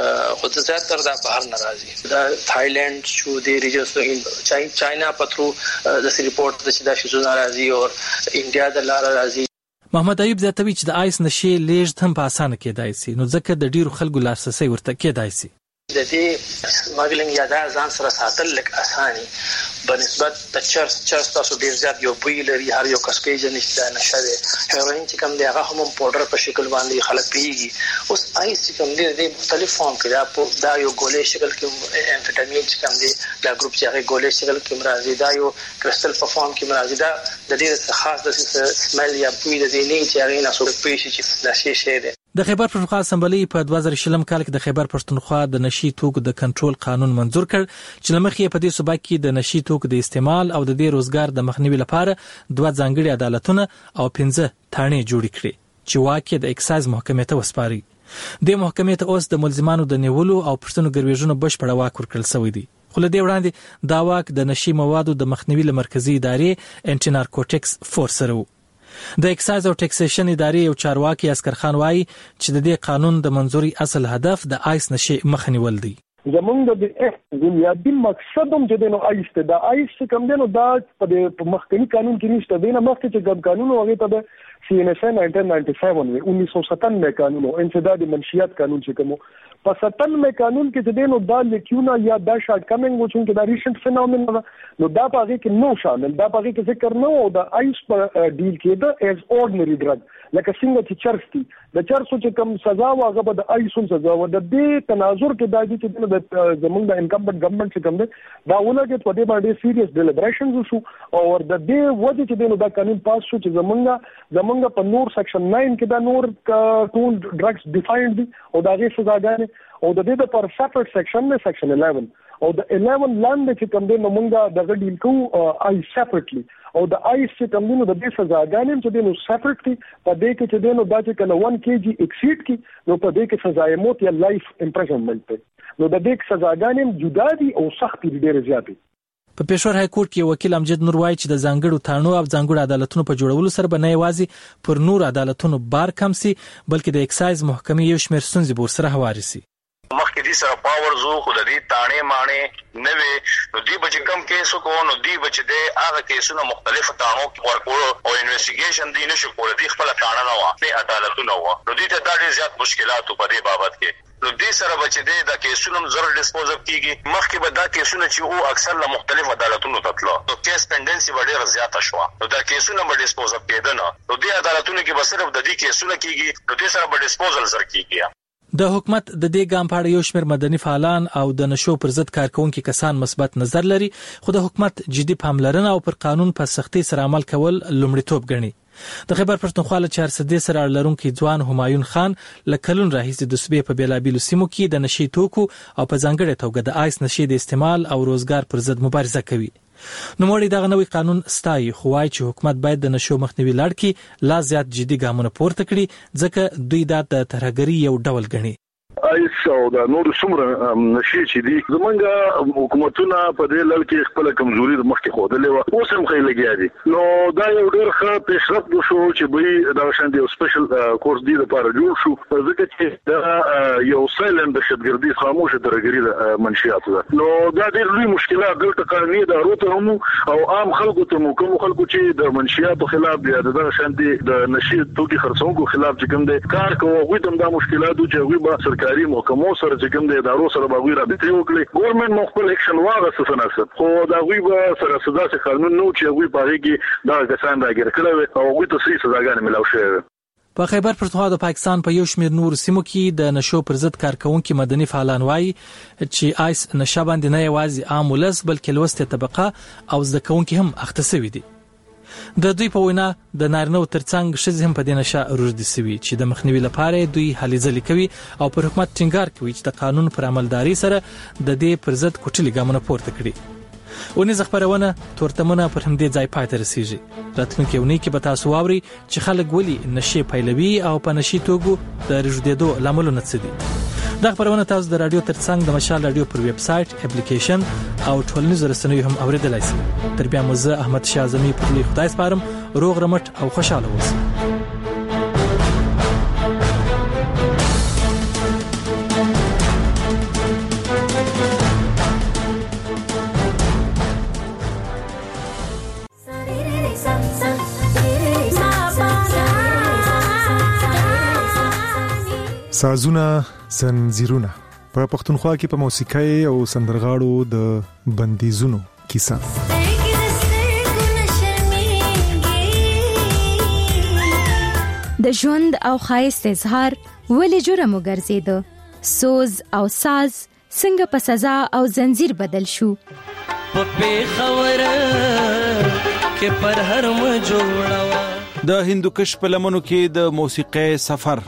خو زیاتره دا بهر ناراضي دا تایلند شو دی ریجنز چاینا پترو د سی ریپورت د چې دا شو ناراضي او انډیا د لار راضي. محمد ایوب زیاتوي چې د آیس نشي لیږد هم په اسانه کېدای شي نو ځکه د ډیرو خلکو لارښوونې ورته کېدای شي. د دې سمګلینګ یا دا ځان سره ساتل لک اساني بنسبت د چرس تاسو ډیر زیات یو بوی لري هر یو کس کې جنشته نشه ده هیروین چې کوم دی هغه هم پاوډر په شکل باندې خلک پیږي اوس آیس چې کوم دی د مختلف فارم کې دا یو ګولې شکل کې امفیټامین چې کوم دی دا ګروپ چې هغه ګولې شکل کې مرাজি دا یو کرسټل په فارم کې مرাজি دا د دې خاص د سمل یا بوی د دې نه چې هغه نه سو پیشي چې نشي شه ده. د خیبر پښتونخوا اسمبلی په 2020 کال کې د خیبر پښتونخوا د نشي توکو د کنټرول قانون منزور کړ چې لمخې په دې صوبه کې د نشي توکو د استعمال او د دې روزګار د مخنیوي لپاره 2 ځانګړي عدالتونه او 15 تانې جوړ کړي چې واکه د اکسایز محکمې ته وسپاري. د محکمې ته اوس د ملزمانو د نیولو او پښتنو ګرویژنو بشپړ واک ورکړل شوی دی. خو له دې وړاندې دا واک د نشي موادو د مخنیوي مرکزی ادارې انټي نارکوټکس فورس سره د اکسایز او ټیکسیشن ادارې یو چارواکي اسکر خان وایي چې د دې قانون د منزوري اصل هدف د آیس نشي مخنیول دی. زمونږ د بنیادی مقصد هم چې دنو آیس ته د آیس کوم دنو دا په مخکنی قانون کې نشته دینه مخکې چې ګډ قانون هغه ته د CNSA 1997 1997 قانون او انسداد منشیات قانون چې کوم په 97 قانون کې چې دنو دا لیکونه یا دا شارټ کمینګ و چې دا ریسنت فینومین نو دا پاره کې نو شامل دا پاره کې ذکر نه او د آیس په ډیل کېده as ordinary drug لکه څنګه چې چرستي د چرسو چې کوم سزا واغه به د آیسون سزا و د دې تناظر کې دا چې د زمونږ د انکمبنت ګورنمنت چې کوم دی دا ولګي په دې باندې سیریس ډیلیبریشنز وشو او د دې وجه چې دا قانون پاس شو چې زمونږ په نور سیکشن 9 کې دا نور ټول ډرګز ډیفاینډ دي او دا غي سزاګانې او د دې پر سپریټ سیکشن نه سیکشن 11 او د 11 لاندې چې کوم دی موږ د ډیل کوو آی سپریټلی او د آیس چې کوم دی نو د دې سزاګانې چې دی نو سپریټلی په دې کې چې دی نو دا چې کله 1 kg ایکسیډ کی نو په دې کې سزا موت یا لایف امپریزنمنت نو د دې سزاګانې جدا دي او سخت دي ډېر زیات. په پېښور های کورټ کې وکیل امجد نور وایي چې د ځانګړو تانو او ځانګړو عدالتونو په جوړولو سره به نه یوازې پر نور عدالتونو بار کم سي بلکې د اکسایز محکمې یو شمېر ستونزې به سره هواري سي. مخکې دي سره پاور زو خو د دې تانې مانې نه وي نو دی بچ کم کیسو کو نو دی بچ دې هغه کیسونه مختلف تانو کې ورکول او انویسټیګیشن دی نشو کول دی خپل تانه نه و نه عدالتونه و نو دې ته دا ډېر زیات مشکلات په دې بابت کې نو دې سره بچ دې دا کیسونه زر ډیسپوز اپ کیږي مخکې به دا کیسونه چې او اکثر له مختلف عدالتونو ته تلو نو کیس پندنسي ډېر زیات شو نو دا کیسونه به ډیسپوز اپ کېدل نو دې عدالتونو کې به صرف د دې کیسونه کیږي نو دې سره به ډیسپوزل سره کیږي. د حکومت د دې ګام په اړه یو شمېر مدني فعالان او د نشو پر ضد کارکونکو کسان مثبت نظر لري خو د حکومت جدي پاملرنه او پر قانون په سختۍ سره عمل کول لومړیتوب ګڼي. د خیبر پښتونخوا له 400 سره لرونکي ځوان همایون خان لکلون راهیسې د صوبې په بیلابیلو سیمو کې د نشي توکو او په ځانګړي توګه د آیس نشي د استعمال او روزګار پر ضد مبارزه کوي. نو موري دغه نوې قانون ستایي خو وايي چې حکومت باید د نشو مخنیوي لړ کې لا زیات جدي ګامونه پورته کړي ځکه دوی د ترهګري یو ډول ګڼي. آیس آیس او د نور څومره نشي چې دي زمونږ حکومتونه په دې لړ کې خپل کمزوري د مخکې خوده لې و اوس هم خې لګیا دي نو دا یو ډېر ښه پیشرفت شو چې به دا شاندې یو سپیشل کورس دی لپاره جوړ شو ځکه چې دا یو سایلنت دهشتګردي خاموشه درګري منشيات ده نو دا ډېر لوی مشکلات دلته قانوني ادارو ته هم او عام خلکو ته کوم خلکو چې د منشياتو خلاف دی دا شاندې د نشي توکي خرڅونکو خلاف چې کوم دي کار کوي غوي تم دا مشکلات چې غوي به سرکاري محکمو سره چې کوم دي ادارو سره به غوي رابطه وکړي ګورنمنت مخبل اکشن واغسته سناسب خو دا غوي به سره سزا څخه قانون نو چې غوي پاره کې دا کسان راګر کړو او غوي ته سړي سزاګانې ملاو شوی په خیبر پښتونخوا د پاکستان په یو شمېر نور سیمو کې د نشو پر ضد کارکونکو مدني فعالان وایي چې آیس نشه باندې نه یوازې عام ولس بلکې لوسته طبقه او زده کوونکي هم اخته شوي دي د دوی په وینا د نارینه ترڅنګ شذ هم په دې نشه روزدي شوي چې د مخنیوي لپاره دوی هلې ځلې کوي او پر حکومت ټینګار کوي چې د قانون پر عملداري سره د دې پر ضد کوټلي ګامونه پورته کړي ونیز خبرونه تورتمنه پر همدې ځای پاتې رسیږي راتلونکي ونی کې به تاسو واوري چې خلک ولي نشي پیلوي او په نشي توګو د رژدېدو لاملونه څه دي دا خبرونه تاسو د رادیو ترڅنګ د مشال رادیو پر ویب سټ اپلیکیشن او ټولنیزو رسنیو هم اوریدلای شئ تر بیا مو زه احمد شاه اعظمي په خدای سپارم روغ رمټ او خوشاله اوسئ سازونه زنجیرونه په پښتونخوا کې په موسیقۍ او سندرغاړو د بندیزونو کیسه د ژوند او خایست اظهار ولې جرم وګرځیدو سوز او ساز څنګه په سزا او زنجیر بدل شو په خبره کې پر هر م جوړوا د هندوکش په لمنو کې د موسیقۍ سفر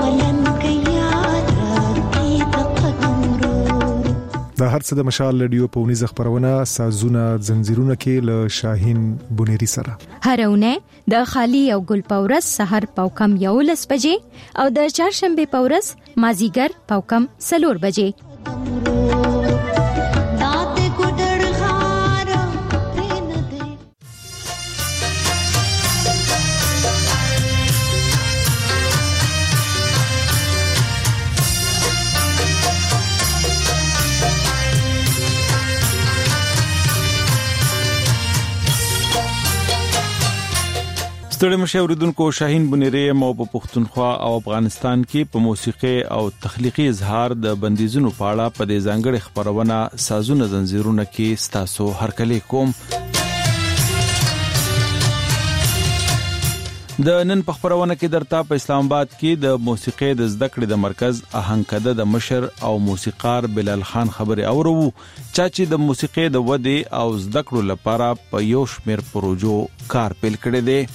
دا هر څه د مشال رادیو په ونیز خبرونه سازونه زنجیرونه کې له شاهین بونيري سره هرونه د خالی او ګل پورس سحر پاوکم 11 بجې او د چهارشنبه پورس مازیګر پاوکم 4 بجې ستړي مشه اوریدونکو شاهین بونيري مو په پښتونخوا او افغانستان کې په موسیقي او تخلیقي اظهار د بندیزونو په اړه په دې ځانګړي خبرونه سازونه زنجیرونه کې ستاسو هرکلی کوم د نن په خبرونه کې درته په اسلام آباد کې د موسیقي د زده کړې د مرکز آهنګکده د مشر او موسیقار بلال خان خبري اورو چې د موسیقي د ودی او زده کړو لپاره په یو شمیر پروژو کار پیل کړی دی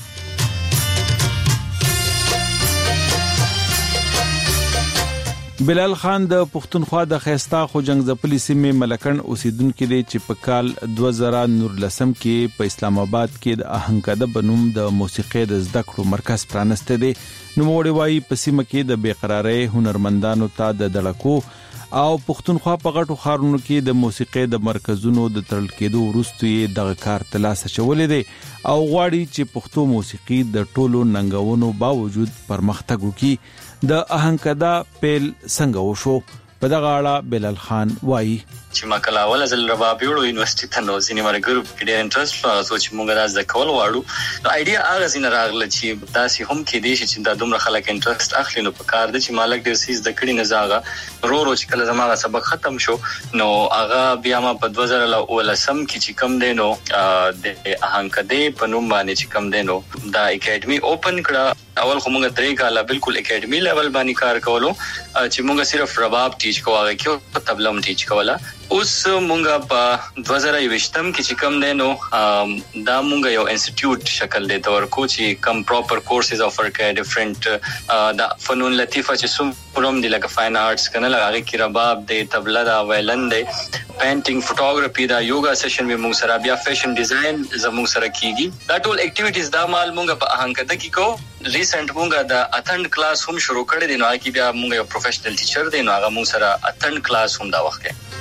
بلال خان د پښتونخوا د خيستا خوجنګ ځپلي سیمې ملکن اوسیدونکو دی چې په کال 2019 کې په اسلام آباد کې د آهنګکده بنوم د موسیقي د زده کړو مرکز پرانسته دی نو موړي وايي په سیمه کې د بیقراری هنرمندانو ته د دړکو او پښتونخوا په غټو خارونو کې د موسیقي د مرکزونو د ترل کېدو وروسته د کار تلاسه چولې دی او غواړي چې پښتو موسیقي د ټولو ننګونو باوجود پرمختګ وکړي د آهنګکده پیل څنګه وشو په دغه اړه بلال خان وایي چې ما کله اول ځل رباب یوړو یونیورسيټي ته نو ځینې مر ګروپ کې ډېر انټرست راغی چې موږ راز د کول واړو نو ایډیا هغه ځین راغله چې تاسو هم کې دي چې دا دومره خلک انټرست اخلي نو په کار د چې مالک ډېر سیس د کړي نه زاغه رو چې کله زموږ سبق ختم شو نو هغه بیا ما په 2019 کې چې کم دی نو د آهنګکده په نوم باندې چې کم دی نو دا اکیډمي اوپن کړه اول خو موږ 3 کاله بالکل اکیډمي لیول باندې کار کولو چې موږ صرف رباب ټیچ کوو کې تبلم ټیچ کولا اوس مونږه په 2020 کې چې کوم دی نو دا مونږ یو انسټیټیوټ شکل دی تور کو چې کم پراپر کورسز افر کوي ډیفرنٹ دا فنون لطیفه چې کوم دی لکه فاین آرټس کنه لغه کې رباب دی تبله دا وایلن دی پینټینګ فوټوګرافي دا یوګا سیشن به موږ سره بیا فیشن ډیزاین زموږ سره کیږي دا ټول اکټیویټیز دا مال موږ په اهنګد کې کو ریسنت موږ دا اتند کلاس هم شروع کړی دی نو کې بیا موږ یو پروفیشنل ټیچر دی نو هغه موږ سره اتند کلاس هم دا وخت کې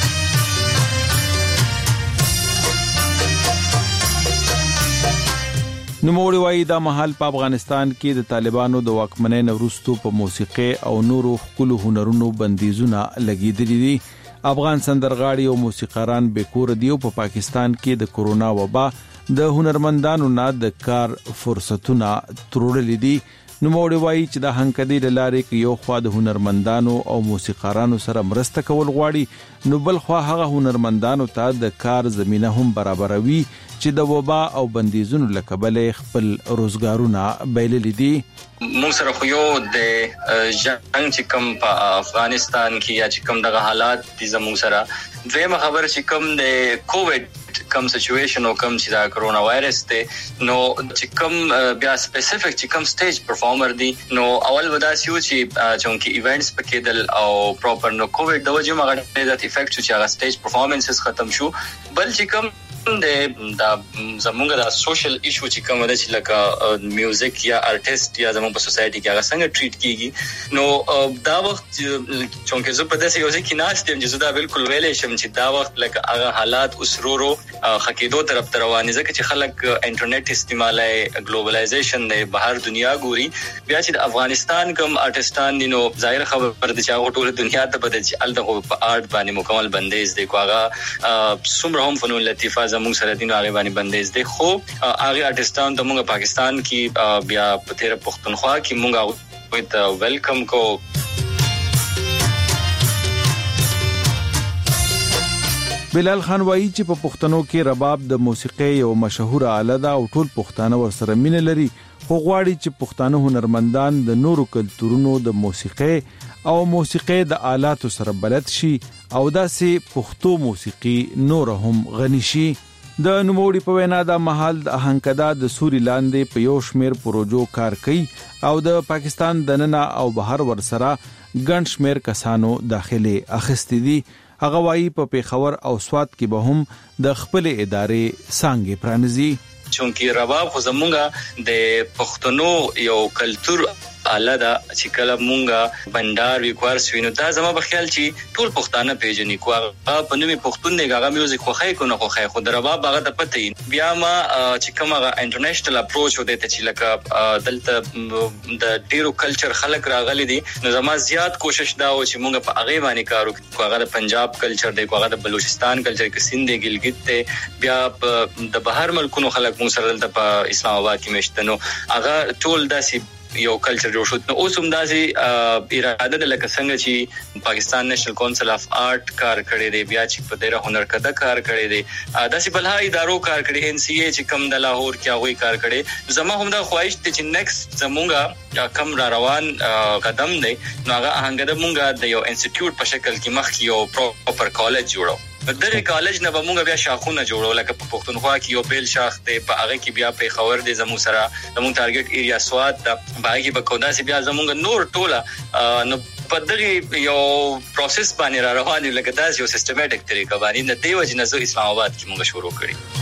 نوموړي وايي دا مهال په افغانستان کې د طالبانو د واکمنۍ وروسته په موسیقي او نورو خپل هنرونو بندیزونه لګیدلي دي افغان سندرغاړي او موسیقاران بیکور دي او په پاکستان کې د کورونا وبا د هنرمندانو نه د کار فرصتونه ترورلي دي نوموړي وايي چې د هنکدي لارې کې یو خوا د هنرمندانو او موسیقارانو سره مرسته کول غواړي نو بل خوا هغه هنرمندانو ته د کار زمينه هم برابروي چې د وبا او بندیزونو لکبل خپل روزګارونه بایللي دي موږ سره خو یو د جنگ چې کوم په افغانستان کې یا چې کوم دغه حالات دي زموږ سره دویمه خبر چې کوم د کووډ کم سچويشن او کم چې دا کرونا وایرس ته نو چې کوم بیا سپیسیفیک چې کوم سټیج پرفارمر دي نو اول ودا سيو چې چونکی ایونټس پکې دل او پراپر نو کووډ د وجه مغه د افیکټ چې هغه سټیج پرفارمنسز ختم شو بل چې کوم دا زمونږ د سوشل ایشو چې کوم د چې لکه میوزیک یا آرټیست یا زموږ په سوسایټي کې هغه څنګه ټریټ کیږي نو دا وخت چونکه زه په داسې یو ځای کې ناشتم چې دا بالکل ویلې شم چې دا وخت لکه هغه حالات اسرورو خکېدو طرف ته روانې ځکه چې خلک انټرنیټ استعمالای ګلوبلایزیشن د بهر دنیا ګوري بیا چې د افغانستان کوم آرټستان دي نو ظاهر خبر دي چې هغه ټول دنیا ته بده چې الته په آرټ باندې مکمل بندیز دی کوغه څومره هم فنون لطیفه زموږ سره دینو هغه باندې بندیز دي خو هغه آرټستان ته موږ پاکستان کې بیا په تیر پښتونخوا کې موږ ویت ویلکم کو بلال خان وایي چې په پښتنو کې رباب د موسیقي یو مشهور آله ده او ټول پښتانه ورسره مینه لري خو غواړي چې پښتانه هنرمندان د نورو کلتورونو د موسیقي او موسیقي د آلاتو سره بلد شي او داسې پښتو موسیقي نور هم غني شي د نوموړي په وینا د محل د اهنکدا د سوري لاندې په یو شمیر پروژو کار کوي او د پاکستان دننه او بهر ورسره ګڼ شمیر کسانو داخلي اخستې دي هغه وايي په پیښور او سوات کې به هم د خپل ادارې څنګه پرانځي چونکی رباب خو زمونږه د پښتنو یو کلچر اله دا چې کله مونږه بندار وکوار سوینو دا زما په خیال چې ټول پښتانه پیژني کوه په نومي پښتون دی هغه میوزیک خو خای کو نه خو خای خو درباب هغه ته پته بیا ما چې کومه انټرنیشنل اپروچ وده ته چې لکه دلته د ډیرو کلچر خلک راغلي دي نو زما زیات کوشش دا و چې مونږ په هغه باندې کارو کوو هغه د پنجاب کلچر دی هغه د بلوچستان کلچر کې سند دی ګلګت ته بیا د بهر ملکونو خلک مونږ سره دلته په اسلام آباد کې مشتنو هغه ټول داسې یو کلچر جوړ شو نو اوس هم داسې اراده د لکه څنګه چې پاکستان نېشنل کونسل اف آرټ کار کړی دی بیا چې په ډیره هنر کده کار کړی دی داسې بلها ادارو کار کړی ان سی ای چې کم د لاهور کې هغه کار کړی زما هم دا خواهش ته چې نیکسټ زمونږه کم را روان قدم دی نو هغه هغه مونږه د یو انسټیټیوټ په شکل کې مخ یو پراپر کالج جوړو دغه کالج نه به مونږ بیا شاخونه جوړو لکه په پښتونخوا کې یو بیل شاخ دی په هغه کې بیا په خبر دی زموږ سره زموږ ټارګټ ایریا سواد د باقي په کودا سي بیا زموږ نور ټوله نو په دغه یو پروسس باندې را روان دي لکه دا یو سیستماتیک طریقه باندې د دیو جنزو اسلام آباد کې مونږ شروع کړی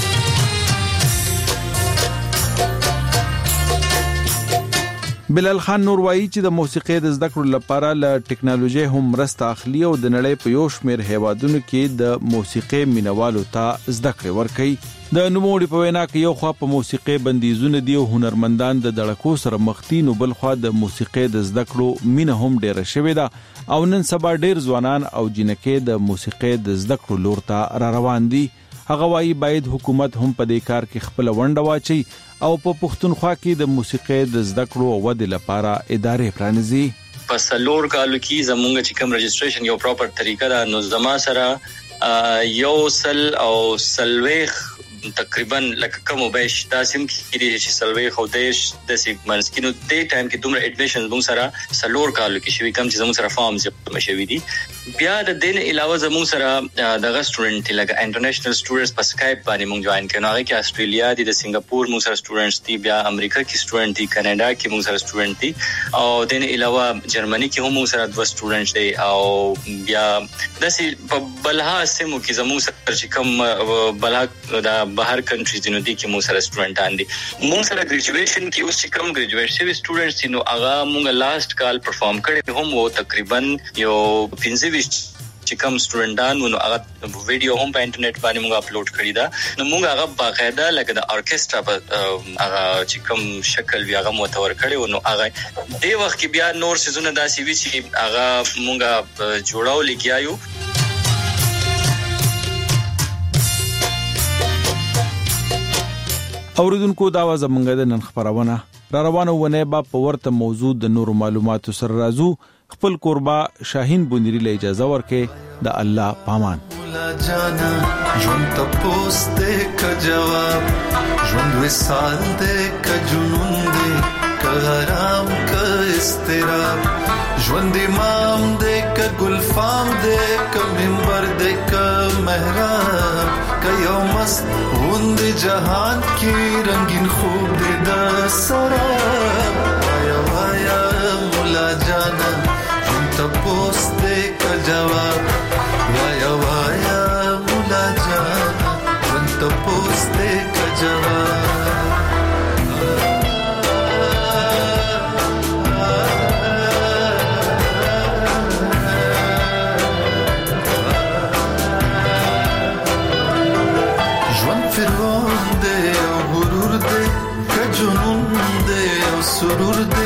بلال خان نور وایي چې د موسیقي د زده کړو لپاره له ټکنالوژي هم مرسته اخلي او د نړۍ په یو شمېر هیوادونو کې د موسیقي مینوالو ته زده کړې ورکوي د نوموړي په وینا کې یو خوا په موسیقي بندیزونه دي او هنرمندان د دړکو سره مخ دي نو بل خوا د موسیقي د زده کړو مینه هم ډیره شوې ده او نن سبا ډیر ځوانان او جنکې د موسیقي د زده کړو لور ته را روان دي هغه وايي باید حکومت هم په دې کار کې خپل ونډه واچي او په پښتونخوا کې د موسیقي د زده کړو او ودې لپاره ادارې پرانځي په سلور کالو کې زمونږ چې کوم رجسټریشن یو پراپر طریقه ده نو زما سره یو سل او سلويخ تقریبا لکه کوم بیش تاسم کې چې سلوي خودیش د سیمنسکینو د ټایم کې دومره اډمیشن موږ سره سلور کالو کې شوی کم چې موږ سره فارمز مشوي دي بیا د دین علاوه موږ سره د سټوډنټ لکه انټرنیشنل سټوډنټس په سکایپ باندې موږ جوائن کړو هغه کې استرالیا دي د سنگاپور موږ سره سټوډنټس دي بیا امریکا کې سټوډنټ دي کاناډا کې موږ سره سټوډنټ دي او دین علاوه جرمني کې هم موږ سره دوه سټوډنټس دي او بیا د بلها سمو کې زموږ سره چې کوم بلها د بهر کنټریز دي نو دي کې موږ سره سټوډنټان دي موږ سره ګریجویشن کې اوس چې کوم ګریجویټ شوی سټوډنټس نو هغه موږ لاست کال پرفارم کړی هم وو تقریبا یو 25 چې کوم سټوډنټان نو هغه ویډیو هم په انټرنیټ باندې موږ اپلوډ کړی دا نو موږ هغه باقاعده لکه د ارکیسټرا په هغه چې کوم شکل وی هغه متور کړی نو هغه د وخت کې بیا نور سيزونه داسې وی چې هغه موږ جوړاو لګیایو اوریدونکو دا و زمونږ د نن خبرونه را روانه ونه با په ورته موضوع د نور معلوماتو سره راځو خپل قربا شاهین بونری له اجازه ورکې د الله پامان مولا جانا ژوند ته پوسټ دې ک جواب ژوند وسال دې ک جنون دې ک آرام ک استراب ژوند امام دې ک ګلفام دې ک منبر دې ک محراب ک یوم مست وند جهان کی رنگین خوب دې د سراب وایا وایا مولا جانا تپوس دې کا جواب وایا وایا مولا جانا تپوس دې کا جواب ژوند فرعون دې او غرور دې کا جنون دې او سرور دې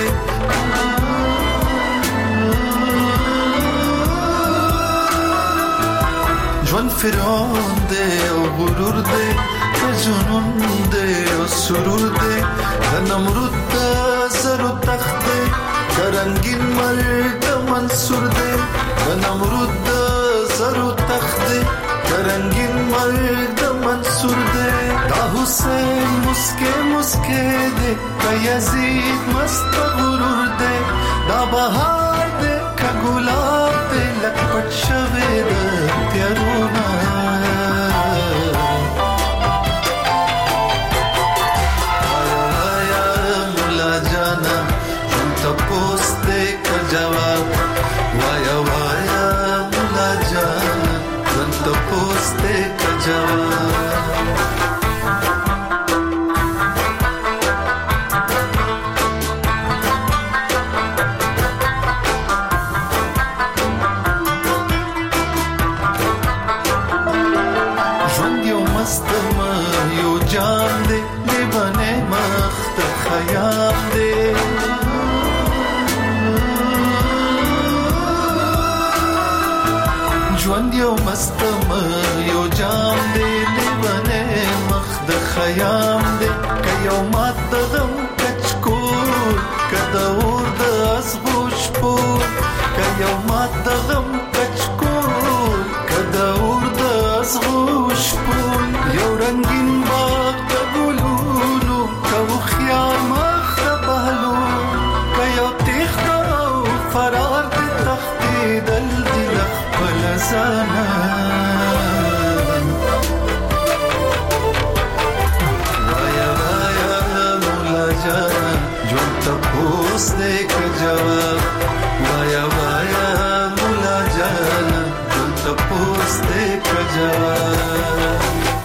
ژوند فرعون دې او غرور دې ته جنون دې او سرور دې د نمرود د زرو تخت دې د رنگین مرد منصور دې د نمرود د زرو تخت دې د رنگین مرد منصور دې دا حسین مسکے مسکے دې کا یزید مست غرور دې دا بهار دې کا ګلاب دې لکپټ شوی دې تیرونا آیا مولا جانا تپوس دې کا جواب وایا وایا مولا جانا تپوس دې کا جواب ژوند یو مستم یو جام دې لبنه مخ د خیام دې ک یو مات د غم کچکور ک د اور د اسبوش پور ک یو مات د غم کچکور ک د اور د اسبوش پور یو رنگین باغ د ګلونو ک خيار مخ د بهلو ک یو تیخ او فرار د تختی دل زانا وایا وایا مولا جانا ژوند تپوس دې کا جواب وایا وایا مولا جانا ژوند تپوس دې کا جواب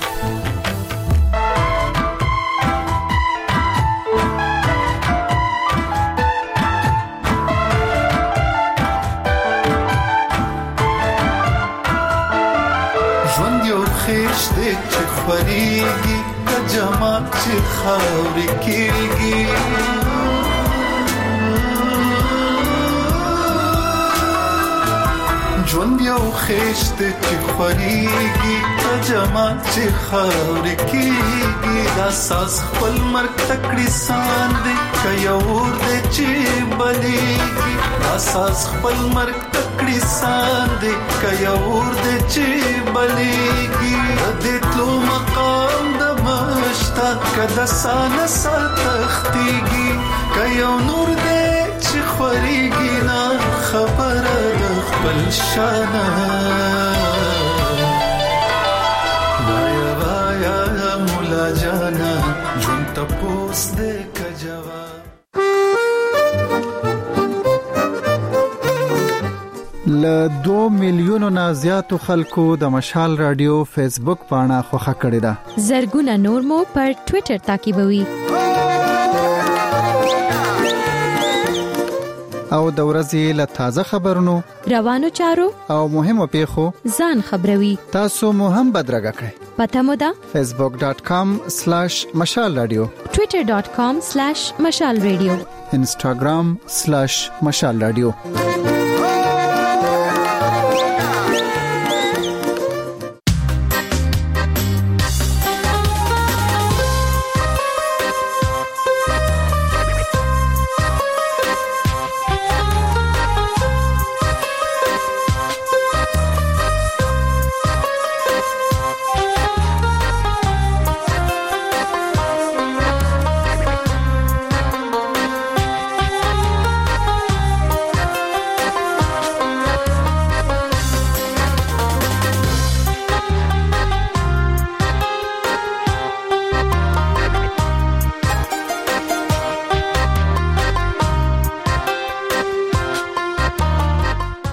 چې خوريږي د جماعت چې خاورې کېږي ژوند یو خېشت چې خوريږي ته جمال چې خاورې کېږي دا ساز خپل مرګ تکړی سان دی که یو اور دی چې بلیږي دا ساز خپل مرګ تکړی سان دی که یو اور دی چې بلیږي د تلو مقام د مشتا که د سانه تختیږي که یو نور دی چې خوريږي نه خبره د خپل شانه وایا وایا مولا جانا ژوند تپوس دې کجوا له 2 میلیونو نه زیاتو خلکو د مشال رادیو فیسبوک پاڼه خوښه کړې ده. زرګونه نور مو پر ټوئیټر تعقیبوي. او د ورځې له تازه خبرونو، روانو چارو او مهمو پیښو ځان خبروي. تاسو مو هم بدرګه کړئ. پته مو ده facebook.com/مشال رادیو، twitter.com/مشال رادیو، instagram/مشال رادیو.